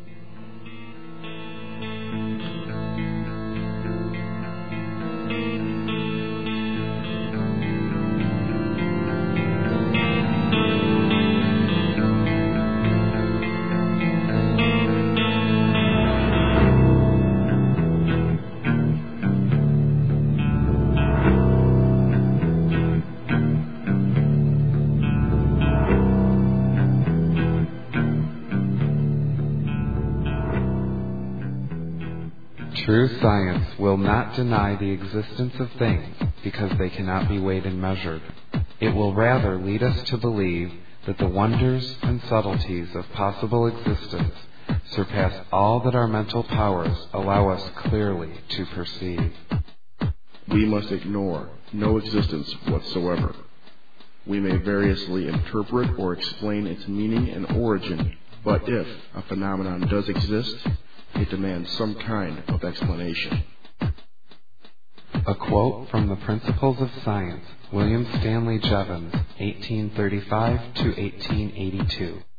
True science will not deny the existence of things because they cannot be weighed and measured. It will rather lead us to believe that the wonders and subtleties of possible existence surpass all that our mental powers allow us clearly to perceive. We must ignore no existence whatsoever. We may variously interpret or explain its meaning and origin, but if a phenomenon does exist, it demands some kind of explanation. A quote from the Principles of Science, William Stanley Jevons, 1835 to 1882.